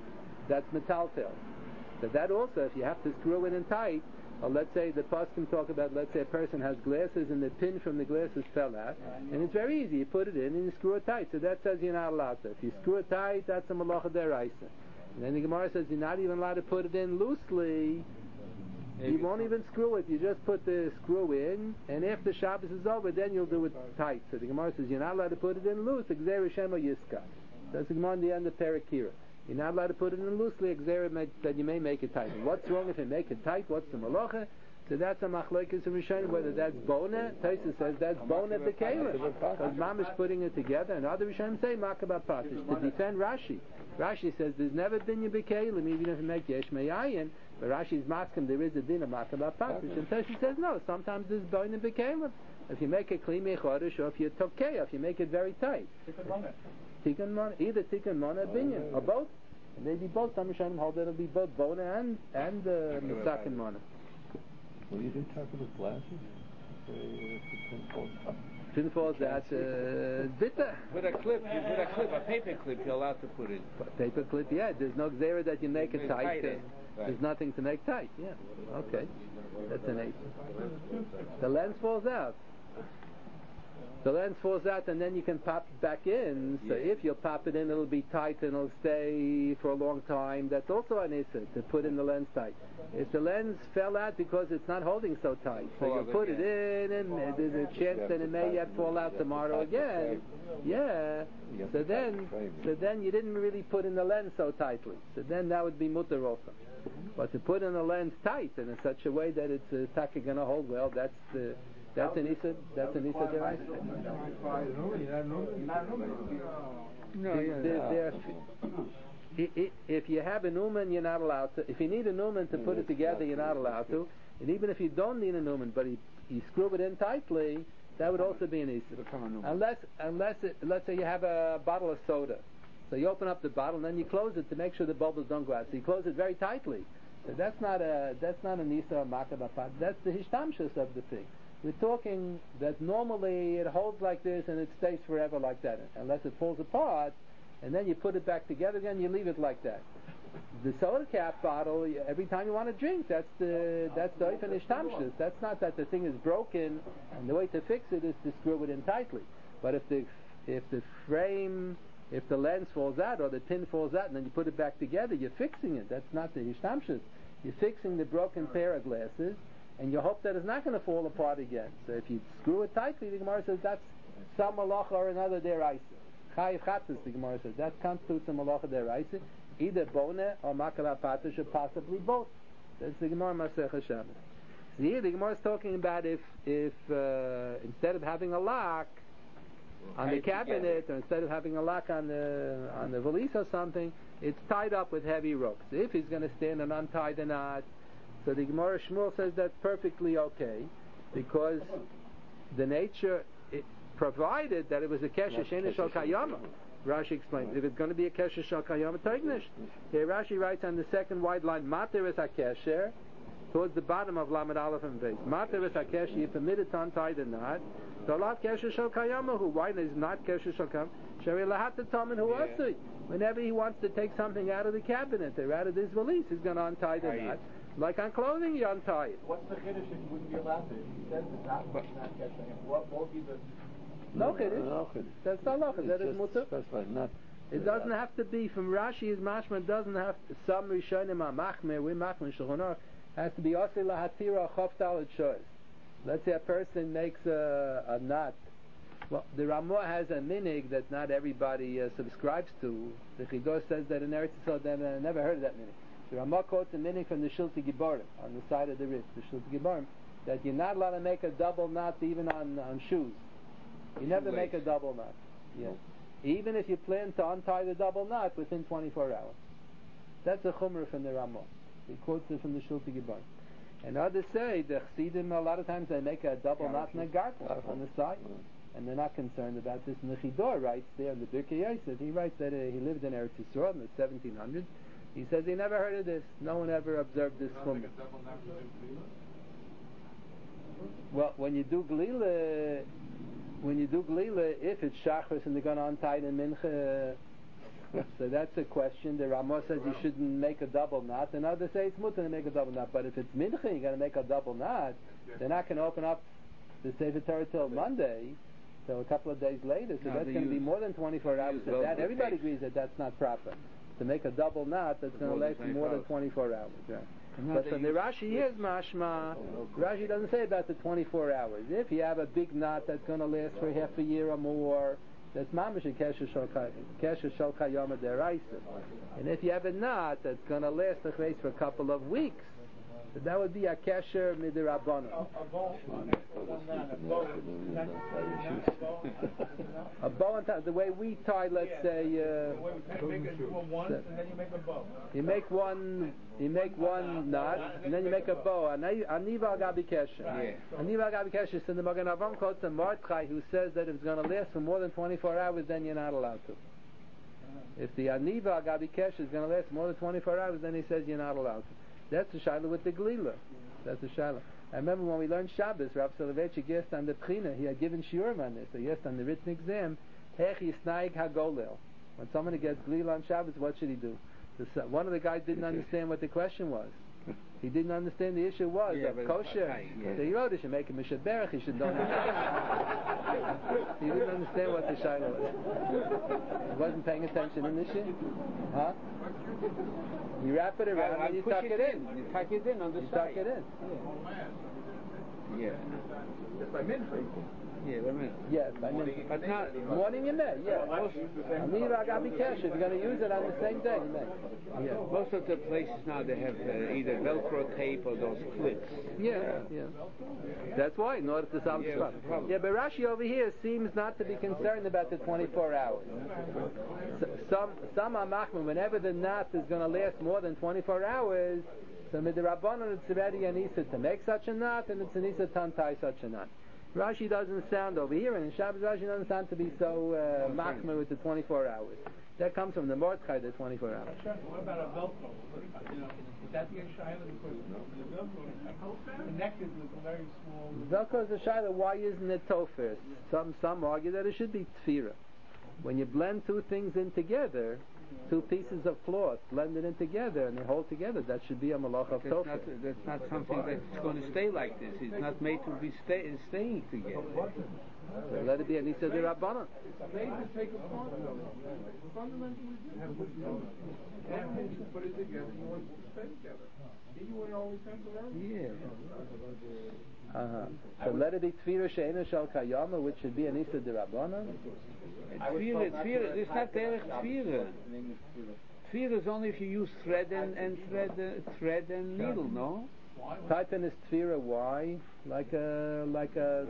that's metaltel. So that also, if you have to screw it in tight, or let's say the poskim talk about, let's say a person has glasses and the pin from the glasses fell out, and it's very easy. You put it in and you screw it tight. So that says you're not allowed to. If you screw it tight, that's a malacha deraisa. And then the Gemara says you're not even allowed to put it in loosely. You won't even screw it. You just put the screw in, and after Shabbos is over, then you'll do it tight. So the Gemara says you're not allowed to put it in loose. Exer Shem Yiska. That's the Gemara in the end of Perakira. You're not allowed to put it in loosely. Exer that you may make it tight. And what's wrong if you make it tight? What's the malacha? So that's a machlokes of Rishonim, whether that's bona. Taisa says that's bona b'kelim, because Mamish putting it together, and other Rishonim say makabah patish to defend Rashi. Rashi says there's never been you b'kelim, even if you make yesh meyayin. But Rashi's maskim there is a din of makabah patish, and Taisa says no. Sometimes there's bona b'kelim. If you make it kli mechodesh, or if you tokei, if you make it very tight. Tikkun mona, either tikkun mona or binyan, or both. And maybe both. Some Rishonim hold that it'll be both bona and and uh, misakin mona. What do you do talk about glasses? Uh, if the pin falls out. Pin falls out, uh, bitter. With a clip, you put a clip, a paper clip, you're allowed to put it. A paper clip, yeah. There's no xera that you make it tight. tight There's, right. there's nothing to make tight, yeah. Okay. That's an eight. The lens falls out. The lens falls out and then you can pop it back in. So Yeah. if you'll pop it in, it'll be tight and it'll stay for a long time. That's also an issa, to put in the lens tight. If the lens fell out because it's not holding so tight, so you Fall put again. it in and uh, there's a chance that it may yet fall out tomorrow again. Yeah. So then, so then you didn't really put in the lens so tightly. So then that would be mutter also. But to put in the lens tight and in such a way that it's uh, taka going to hold well, that's the that's an issa. That's an issa deraisa. No, The- yeah. the- the- i- i- If you have a numen, you're not allowed to. If you need a numen to put it together, you're not allowed to. And even if you don't need a numen, but you, you screw it in tightly, that would also be an issa. Unless, unless it, let's say you have a bottle of soda. So you open up the bottle and then you close it to make sure the bubbles don't go out. So you close it very tightly. So that's not a that's not an issa or makabah. That's the hishtamshus of the thing. We're talking that normally it holds like this and it stays forever like that, unless it falls apart, and then you put it back together again, you leave it like that. The soda cap bottle, every time you want to drink, that's the that's the oifen ishtamshus. That's not that the thing is broken, and the way to fix it is to screw it in tightly. But if the if the frame, if the lens falls out or the pin falls out, and then you put it back together, you're fixing it. That's not the ishtamshus. You're fixing the broken pair of glasses, and you hope that it's not going to fall apart again. So if you screw it tightly, the Gemara says that's some malacha or another deraisa. Chayiv chatzis, the Gemara says that constitutes a malacha deraisa, either bona or makabah patish, or possibly both. That's the Gemara Masechah Shabbos. So here the Gemara is talking about if if uh, instead of having a lock on the cabinet, or instead of having a lock on the on the valise or something, it's tied up with heavy ropes. If he's going to stand and untie the knot, so the Gemara Shmuel says that's perfectly okay, because the nature, it, provided that it was a kesher she'ein shel kayama. Rashi explains, if it's going to be a kesher shel kayama, toignish. Here Rashi writes on the second wide line, mater is a kesher, towards the bottom of Lamed Aleph and Beis. Mater is a kesher, you're permitted to untie the knot. So lot kesher shel kayama, who why is not kesher shel kayama? Shari lahat the tamen who asui. Whenever he wants to take something out of the cabinet or out of this valise, he's going to untie the knot. Like on clothing, you untie it. What's the chiddush if you wouldn't be allowed to? He says it's not, it's not catching him. What won't be the... No chiddush. No chiddush. That's halacha. That is mutter. Specified, not. It doesn't have to be from Rashi's mashma. Doesn't have to, some rishonim are machmer. We machmer Shulchan Aruch has to be osir lahatira choftal choice. Let's say a person makes a, a knot. Well, the Ramah has a minig that not everybody uh, subscribes to. The Chidor says that in Eretz Yisrael, that I never heard of that minig. The Ramah quotes a minig from the Shilti Giborim on the side of the wrist, the Shilti Giborim, that you're not allowed to make a double knot even on, on shoes. You never make a double knot. Yeah. Even if you plan to untie the double knot within twenty-four hours. That's a chumrah from the Ramah. He quotes it from the Shilti Giborim. And others say, the Chassidim, a lot of times they make a double knot in a garter on the side. And they're not concerned about this. And the Chidor writes there in the Birkei Yosef, he writes that uh, he lived in Eretz Yisrael in the seventeen hundreds. He says he never heard of this. No one ever observed this chumrah. Well, when you do glila, when you do glila, if it's shachris and they're going to untie it in mincha, So that's a question. The Ramah says you shouldn't make a double knot, and others say it's mutter to make a double knot. But if it's mincha, you got to make a double knot. They're not going to open up the Sefer Torah till Monday, so a couple of days later. So No, that's they going to be use- more than twenty-four hours. use Of that velcro everybody tape. agrees that that's not proper. To make a double knot, that's going to More than last for more than twenty-four twenty-four hours. Right. Now But they from the use Rashi here's mashma. Rashi doesn't say about the twenty-four hours. If you have a big knot that's going to last for half a year or more, that's mamish a kesher shel kayama deraisa. And if you have a knot that's going to last a for a couple of weeks, so that would be a kesher midirabbanan. A bow, one man, a bow, that's a bow. A bow on top, the way we tie, let's Yeah. say, The uh, way we kind of make it into a one, and then you make a bow. you make one, you make one knot, and then you make a bow. Aniva al gabi kesher. Right. Aniva al gabi kesher. So the Magen Avraham quotes a Mordechai who says that if it's going to last for more than twenty-four hours, then you're not allowed to. If the Aniva al gabi kesher is going to last more than twenty-four hours, then he says you're not allowed to. That's the shaila with the glila. That's the shaila. I remember when we learned Shabbos, Rav Soloveitchik asked on the Pchina, he had given shiurim on this, so he asked on the written exam, Hech yisnaig hagolel. When somebody gets glila on Shabbos, what should he do? The, s- one of the guys didn't understand what the question was. He didn't understand the issue was Yeah, of but it's kosher. okay, yeah. So he wrote, he should make a mishaberach, he should know. He didn't understand what the shaila was. He wasn't paying attention in this shit. Huh? You wrap it around I- I and you push tuck it in. You tuck it in on the You side. tuck it in. Yeah. Just by mincha. Yeah, wait a minute. Yes, I mean, But not. morning you may, yeah. Aniva agabi kesher, if you're going to use it on the same day, you may. Yeah. Most of the places now they have uh, either Velcro tape or those clips. Yeah, yeah. That's why, in order to solve Yeah, the problem. problem. Yeah, but Rashi over here seems not to be concerned about the twenty-four hours. S- Some some are machmir, whenever the knot is going to last more than twenty-four hours, so midrabanan it's already an isa to make such a knot, and it's an isa to untie such a knot. Rashi doesn't sound over here, and in Shabbos Rashi doesn't sound to be so uh, machmir with the twenty-four hours. That comes from the Mordechai, the twenty-four hours. What about a Velcro? You know, would that be a shayla because the Velcro is connected with a very small. Velcro is a shayla. Why isn't it tofir? Some some argue that it should be tefira. When you blend two things in together, two pieces of cloth blended in together and they hold together, that should be a malach of That's tofir. not, that's not something that's going to stay like this. It's not made to be stay, staying together. So let it be an isa de rabbanon. It's made to take apart. Fundamentally different. You can't just put it together, you want it to stay together. You want always temporary. Yeah. Uh-huh. So let it be tefira she'ena shal kayama, which should be an isa de rabbanon. Tefillah, tefillah, it's not derech tefillah. Tefillah is only if you use thread and, and thread, uh, thread and needle, no? Titan is tefira. Why? Like a like a.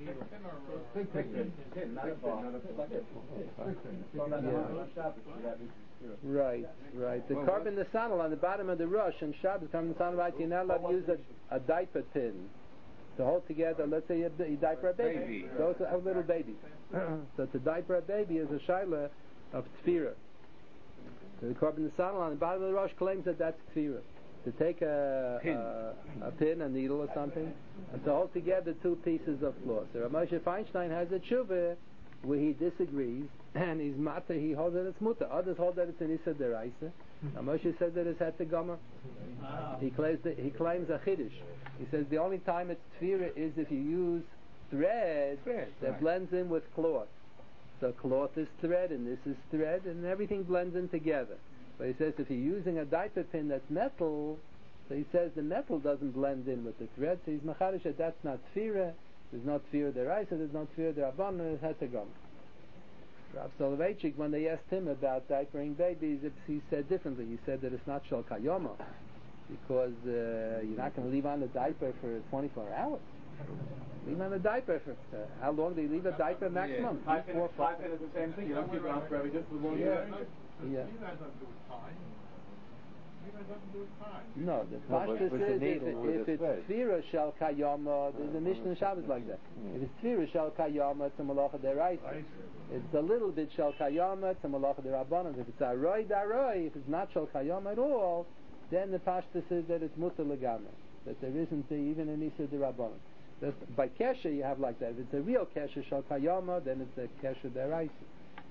Right, right. The Well, carbon the sandal on the bottom of the rush and Shabbos carbon the sandal, right? You're not allowed to use a, a diaper pin to hold together. Let's say you, you diaper a baby. Baby. Those are little babies. So to diaper a baby is a shaila of tefira. So the carbon the sandal on the bottom of the rush claims that that's tefira. To take a Pin. a, a pin, a needle or something, and to hold together two pieces of cloth. So Rav Moshe Feinstein has a tshuva where he disagrees, and he's mata, he holds that it's muta. Others hold that it's an issa deraisa. Rav Moshe says that it's het gomer. He claims that, he claims a chiddush. He says the only time it's tefira is if you use thread, Thread, that right. blends in with cloth. So cloth is thread, and this is thread, and everything blends in together. But he says if you're using a diaper pin that's metal, so he says the metal doesn't blend in with the thread, so he's machadish that that's not tefira, there's not tefira deraisa, there's not tefira derabbanan, there's het gomer. Rav Soloveitchik, when they asked him about diapering babies, he said differently. He said that it's not shal kayoma, because uh, you're not going to leave on the diaper for twenty-four hours. Leave on a diaper for uh, how long do you leave a diaper maximum? Five Three, four, minutes, five. five minutes is the same thing. You don't keep it on forever, just as long as Yeah. you Yeah. You guys don't do it time. You guys don't do it time. No, the No, but pashtus with the is if, needle, it, with if the it's thread. tefira shel kayama, there's a Mishnah in Shabbos like that. If it's tefira shel kayama, it's a malacha deraisa. It's a little bit shel kayama, it's a malacha derabbanan. If it's aroi daroi, if it's not shel kayama at all, then the pashtus is that it's mutar legama, that there isn't even an isa derabbanan. By kesher you have like that. If it's a real kesher shel kayama, then it's a kesher deraisa.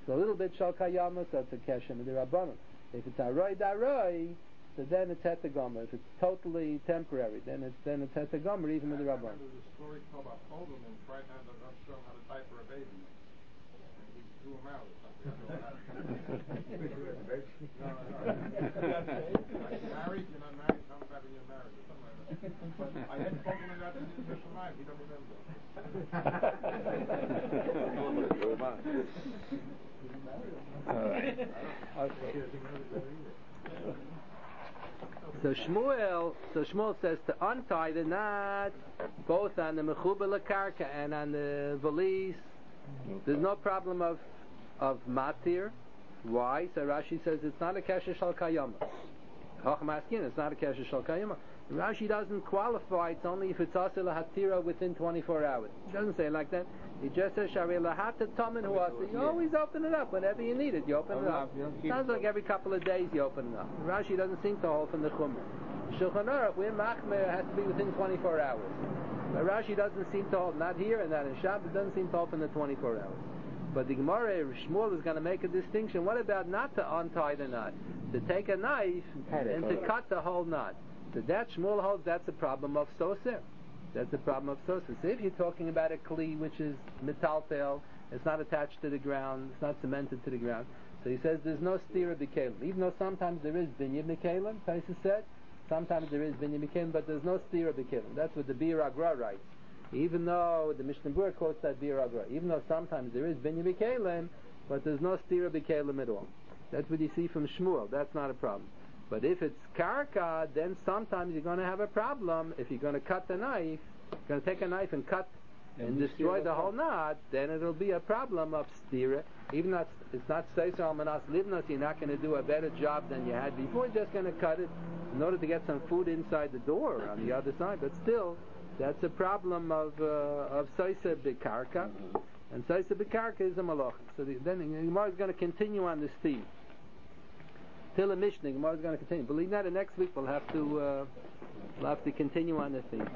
So a little bit shal kayama, so it's a keshem d'Rabbanan. If it's aroi daroi, so then it's hetagomer. If it's totally temporary, then it's then it's hetagomer even with the Rabbanan. There's a story told about Holderman right now that Rosh Hashanah how to diaper a baby. And he threw him out or something. I don't know no, no, no. Are you married? You're not married? Tell me back when you're married or something like that. But I had Holderman got to do this in life. He don't remember. So Shmuel, so Shmuel says to untie the knot both on the mechubel karka and on the valise. There's no problem of of matir. Why? So Rashi says it's not a kesher shal kayama. Hochmaskin, it's not a kesher shal kayama. Rashi doesn't qualify. It's only if it's aseh lahatira within twenty-four hours. He doesn't say it like that. He just says shari lahata tamen hu aseh. You always open it up whenever you need it. You open it up. Sounds like every couple of days you open it up. Rashi doesn't seem to hold from the chumrah. Shulchan Aruch, we're machmer, has to be within twenty-four hours. But Rashi doesn't seem to hold. Not here and not in Shabbat. Doesn't seem to hold from the twenty-four hours. But the Gemara, Shmuel is going to make a distinction. What about not to untie the knot? To take a knife and to cut the whole knot. So that Shmuel holds that's a problem of soser. That's a problem of soser. So if you're talking about a kli which is metaltel, it's not attached to the ground, it's not cemented to the ground. So he says there's no stira b'kelim. Even though sometimes there is binya b'kelim, Taisa said, sometimes there is binya b'kelim, but there's no stira b'kelim. That's what the Bir Agra writes. Even though the Mishnah Berurah quotes that Bir Agra, even though sometimes there is binya b'kelim, but there's no stira b'kelim at all. That's what you see from Shmuel. That's not a problem. But if it's karka, then sometimes you're going to have a problem. If you're going to cut the knife, you're going to take a knife and cut and, and destroy the whole knot, then it'll be a problem of stira. Even though it's not seisar almanas livnos, you're not going to do a better job than you had before. You're just going to cut it in order to get some food inside the door on the other side. But still, that's a problem of uh, of seisar b'karka. And seisar b'karka is a malach. So the, then the Gemara is going to continue on this theme. Till the Mishnah, Gemara is going to continue. Believe that, and next week we'll have to uh, we'll have to continue on this theme.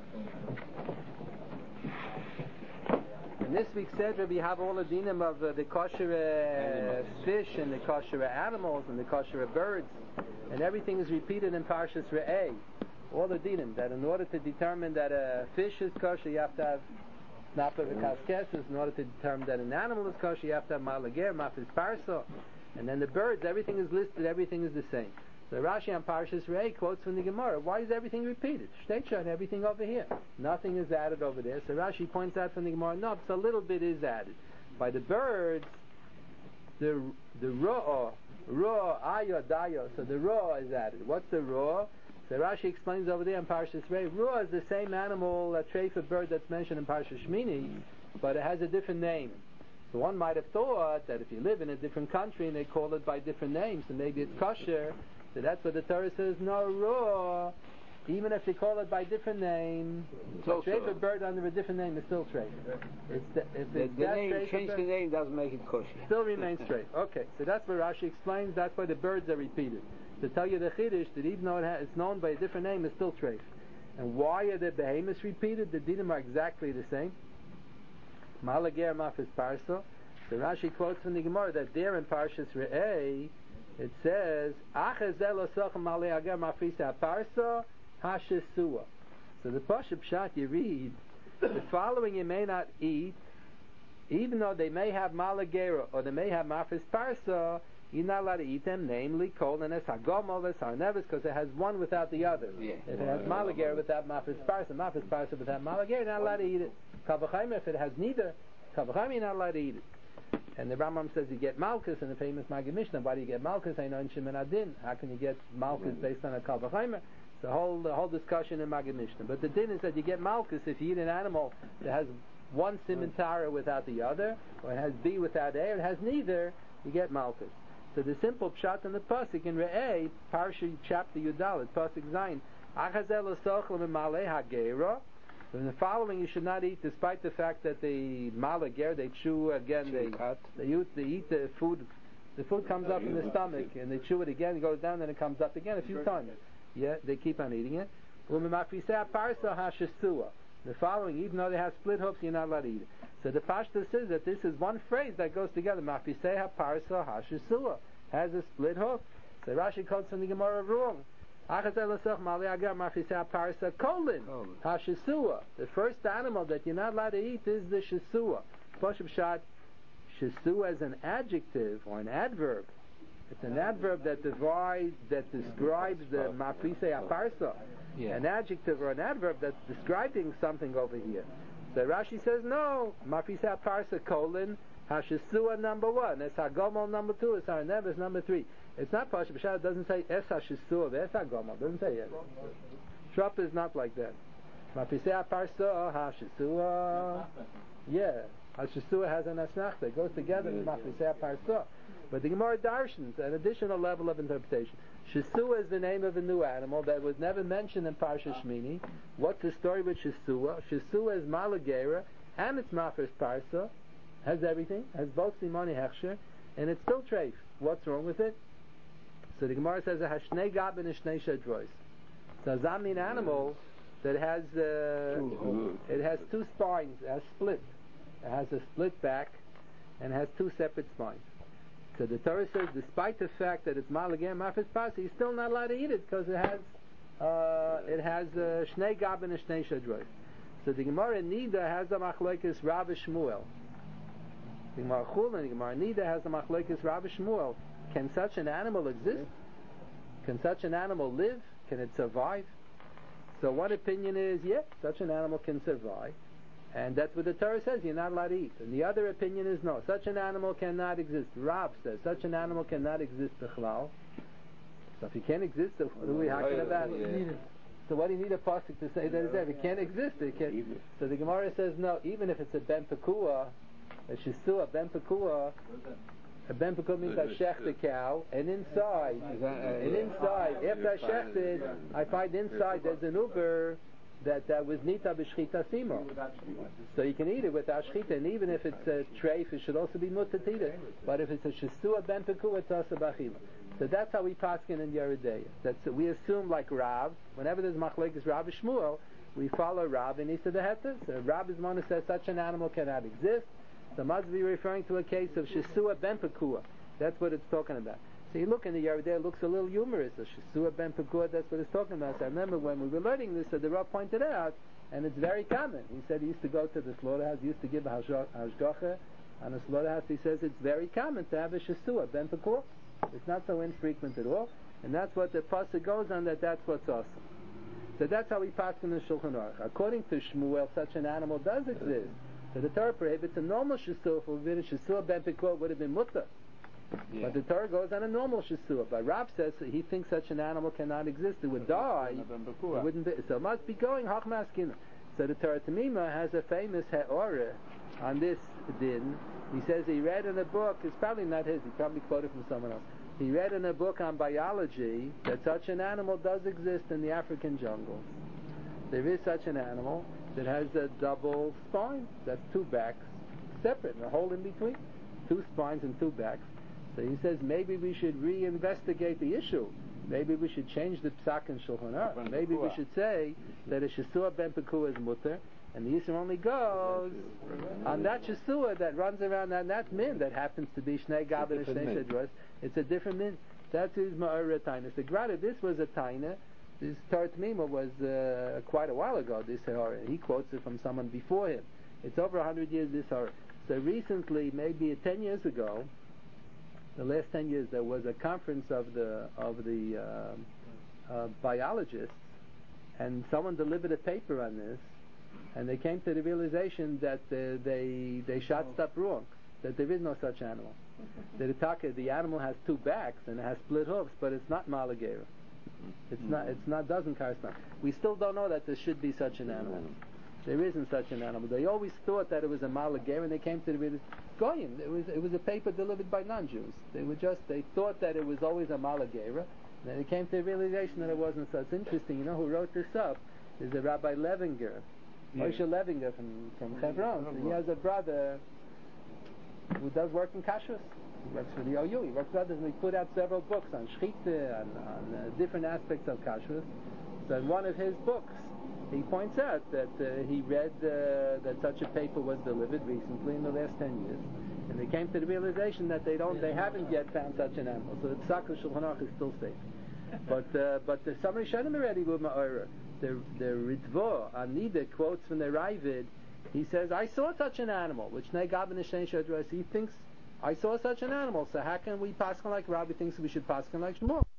In this week's Seder, we have all the dinim of uh, the kosher uh, fish and the kosher animals and the kosher birds, and everything is repeated in Parshas Re'eh. All the dinim that in order to determine that a fish is kosher, you have to have snapper v'kaskesses. In order to determine that an animal is kosher, you have to have malager, mafis parso. And then the birds, everything is listed, everything is the same. So Rashi on Parshas Re'eh quotes from the Gemara, why is everything repeated? Shteitcha and everything over here. Nothing is added over there. So Rashi points out from the Gemara, no, so a little bit is added. By the birds, the the ro'ah, ro'ah, ayo, dayo, so the ro'ah is added. What's the ro'ah? So Rashi explains over there in Parshas Re'eh, ro'ah is the same animal, a treifa bird that's mentioned in Parshas Shmini, but it has a different name. So one might have thought that if you live in a different country and they call it by different names, and maybe it's kosher, so that's what the Torah says, no raw. Even if they call it by different name, a treifa bird under a different name is still treifa. It's the, if the, it's the that name, change bird, the name doesn't make it kosher. Still remains treifa. Okay, so that's what Rashi explains. That's why the birds are repeated. To tell you the chiddush that even though it has, it's known by a different name, it's still treifa. And why are the behemoths repeated? The dinim are exactly the same. Malager mafis parso. So Rashi quotes from the Gemara that there in Parshas Re'eh it says Achazel osochem malager mafisa parso hashesua. So the Pashup Pshat you read the following you may not eat, even though they may have malagera or they may have mafis parso, you're not allowed to eat them, namely kolines hagomolis harnevis, because it has one without the other. Yeah. If it has malagera without mafis parso, mafis parso without malagera, you're not allowed to eat it. Kavachayim, if it has neither, kavachayim, you're not allowed to eat it. And the Rambam says you get malchus in the famous Maggid Mishnah. Why do you get malchus? I know in Shimon Adin. How can you get malchus based on a kavachayim? The whole the whole discussion in Maggid Mishnah. But the din is that you get malchus if you eat an animal that has one siman tara without the other, or it has B without A, or it has neither, you get malchus. So the simple pshat in the pasuk in Re'eh, Parsha chapter Yudalit, pasuk Zayin, Achazel osochem emalei hagera. So in the following, you should not eat, despite the fact that the malager, they chew again, they they eat, they eat the food. The food comes up in the stomach, and they chew it again, it goes down, then it comes up again a few times. Yeah, they keep on eating it. The following, even though they have split hooves, you're not allowed to eat it. So the Pashtus says that this is one phrase that goes together. Mafisei ha-parsa ha-shesua has a split hoof. So Rashi quotes from the Gemara wrong. Colon, ha-shesua. The first animal that you're not allowed to eat is the shesua. Poshup Shat, shesua as an adjective or an adverb. It's an adverb that divides, that describes the mafisei ha-parsa. Yeah. An adjective or an adverb that's describing something over here. So Rashi says no. Mafisei ha-parsa colon ha-shesua number one. Es ha-gomel number two. Es ha-neves number three. It's not Pasha B'Shad. It doesn't say Es ha-shesua. Es ha-gomel. It doesn't say it. Shrap is not like that. Mafisei ha-parsa ha-shesua. Yeah. Ha-shesua has an asnachta. It goes together with Mafisei ha-parsa. But the Gemara darshans an additional level of interpretation. Shesua is the name of a new animal that was never mentioned in Parsha Shmini. What's the story with Shesua? Shesua is Malagera, and it's Mafres Parsa, has everything, has both Simoni Hechsher, and it's still treif. What's wrong with it? So the Gemara says it has Shnei Gab and Shnei Shadrois. So does that mean animal that has uh, it has two spines, it has split. It has a split back and has two separate spines. So the Torah says, despite the fact that it's malagem mafis pasi, he's still not allowed to eat it because it has uh, it has shnei gab and a shnei shadrois. So the Gemara Nida has a machlokes Rav Shmuel. The Gemara Chulin, the Gemara Nida has a machlokes Rav Shmuel. Can such an animal exist? Can such an animal live? Can it survive? So one opinion is, yes, such an animal can survive. And that's what the Torah says, you're not allowed to eat. And the other opinion is no, such an animal cannot exist. Rab says, such an animal cannot exist b'chlal. So if he can't exist, so what are we talking about? Yeah. So what do you need a pasuk to say that it's there? If it can't exist, it can't. So the Gemara says, no, even if it's a ben pekua, a shisua, ben pekua, a ben pekua means I shecht the cow, and inside, and inside, after I shechted, I find inside there's an uber that that was nita b'shchita simo. So you can eat it without shchita, and even if it's a treif, it should also be mutter to eat it. But if it's a shesua ben pekua, it's also b'achila. So that's how we paskin in Yeridei. That's we assume like Rav. Whenever there's machlekes Rav Shmuel, we follow Rav and Isa the Heter. So Rav is one who says such an animal cannot exist. So must be referring to a case of shesua ben pekua. That's what it's talking about. So you look in the Yeridei, it looks a little humorous. A shesua ben pekua, that's what it's talking about. So I remember when we were learning this, so the Rav pointed out, and it's very common. He said he used to go to the slaughterhouse, he used to give a hashgacha on a slaughterhouse. He says it's very common to have a shesua ben pekua. It's not so infrequent at all, and that's what the pasuk goes on, that that's what's awesome. So that's how we pass in the Shulchan Aruch. According to Shmuel, such an animal does exist. So the Torah prohibits a normal shesua. For a shesua ben pekua would have been mutter. Yeah. But the Torah goes on a normal shesua. But Rav says he thinks such an animal cannot exist. It would die. It wouldn't be, so it must be going hachmaskina. So the Torah Tamima has a famous ha'orah on this din. He says he read in a book, it's probably not his, he probably quoted from someone else. He read in a book on biology that such an animal does exist in the African jungles. There is such an animal that has a double spine, that's two backs, separate, and a hole in between, two spines and two backs. So he says maybe we should reinvestigate the issue. Maybe we should change the psak in Shulchan Aruch. Maybe we should say that a shesua ben pekua is mutter, and the Yisrael only goes on that shesua that runs around that, that min that happens to be Shnei Gab and Shnei Shadros. It's a different min. That is Ma'ara Taina. So granted, this was a Taina. This Torah Tamima was uh, quite a while ago, this Ha'ara. He quotes it from someone before him. It's over a hundred years, this Ha'ara. So recently, maybe ten years ago, the last ten years, there was a conference of the of the uh, uh, biologists, and someone delivered a paper on this, and they came to the realization that uh, they they shot stuff wrong, that there is no such animal. That the, the animal has two backs and it has split hoofs, but it's not malagera. It's mm-hmm. not. It's not. Doesn't correspond. We still don't know that there should be such an animal. There isn't such an animal. They always thought that it was a malagera, and they came to the realization. Goyim. It was. It was a paper delivered by non-Jews. They were just. They thought that it was always a malagera. Then they came to the realization that it wasn't. So it's interesting. You know who wrote this up? Is the Rabbi Levinger. Moshe yeah. Levinger from, from Hebron. So he has a brother who does work in kashrus. He works for the O U. He works for others, and he put out several books on shchita and on uh, different aspects of kashrus. So in one of his books, he points out that uh, he read uh, that such a paper was delivered recently in the last ten years, and they came to the realization that they don't, they haven't yet found such an animal. So the Psak of Shulchan Aruch is still safe. But uh, but the some Rishonim already were ma'ora. The the Ritvo Anida quotes from the Ravid. He says, "I saw such an animal," which Negab and Shein Shadras. He thinks, "I saw such an animal." So how can we paskin like Rabbi thinks we should paskin like Shmuel?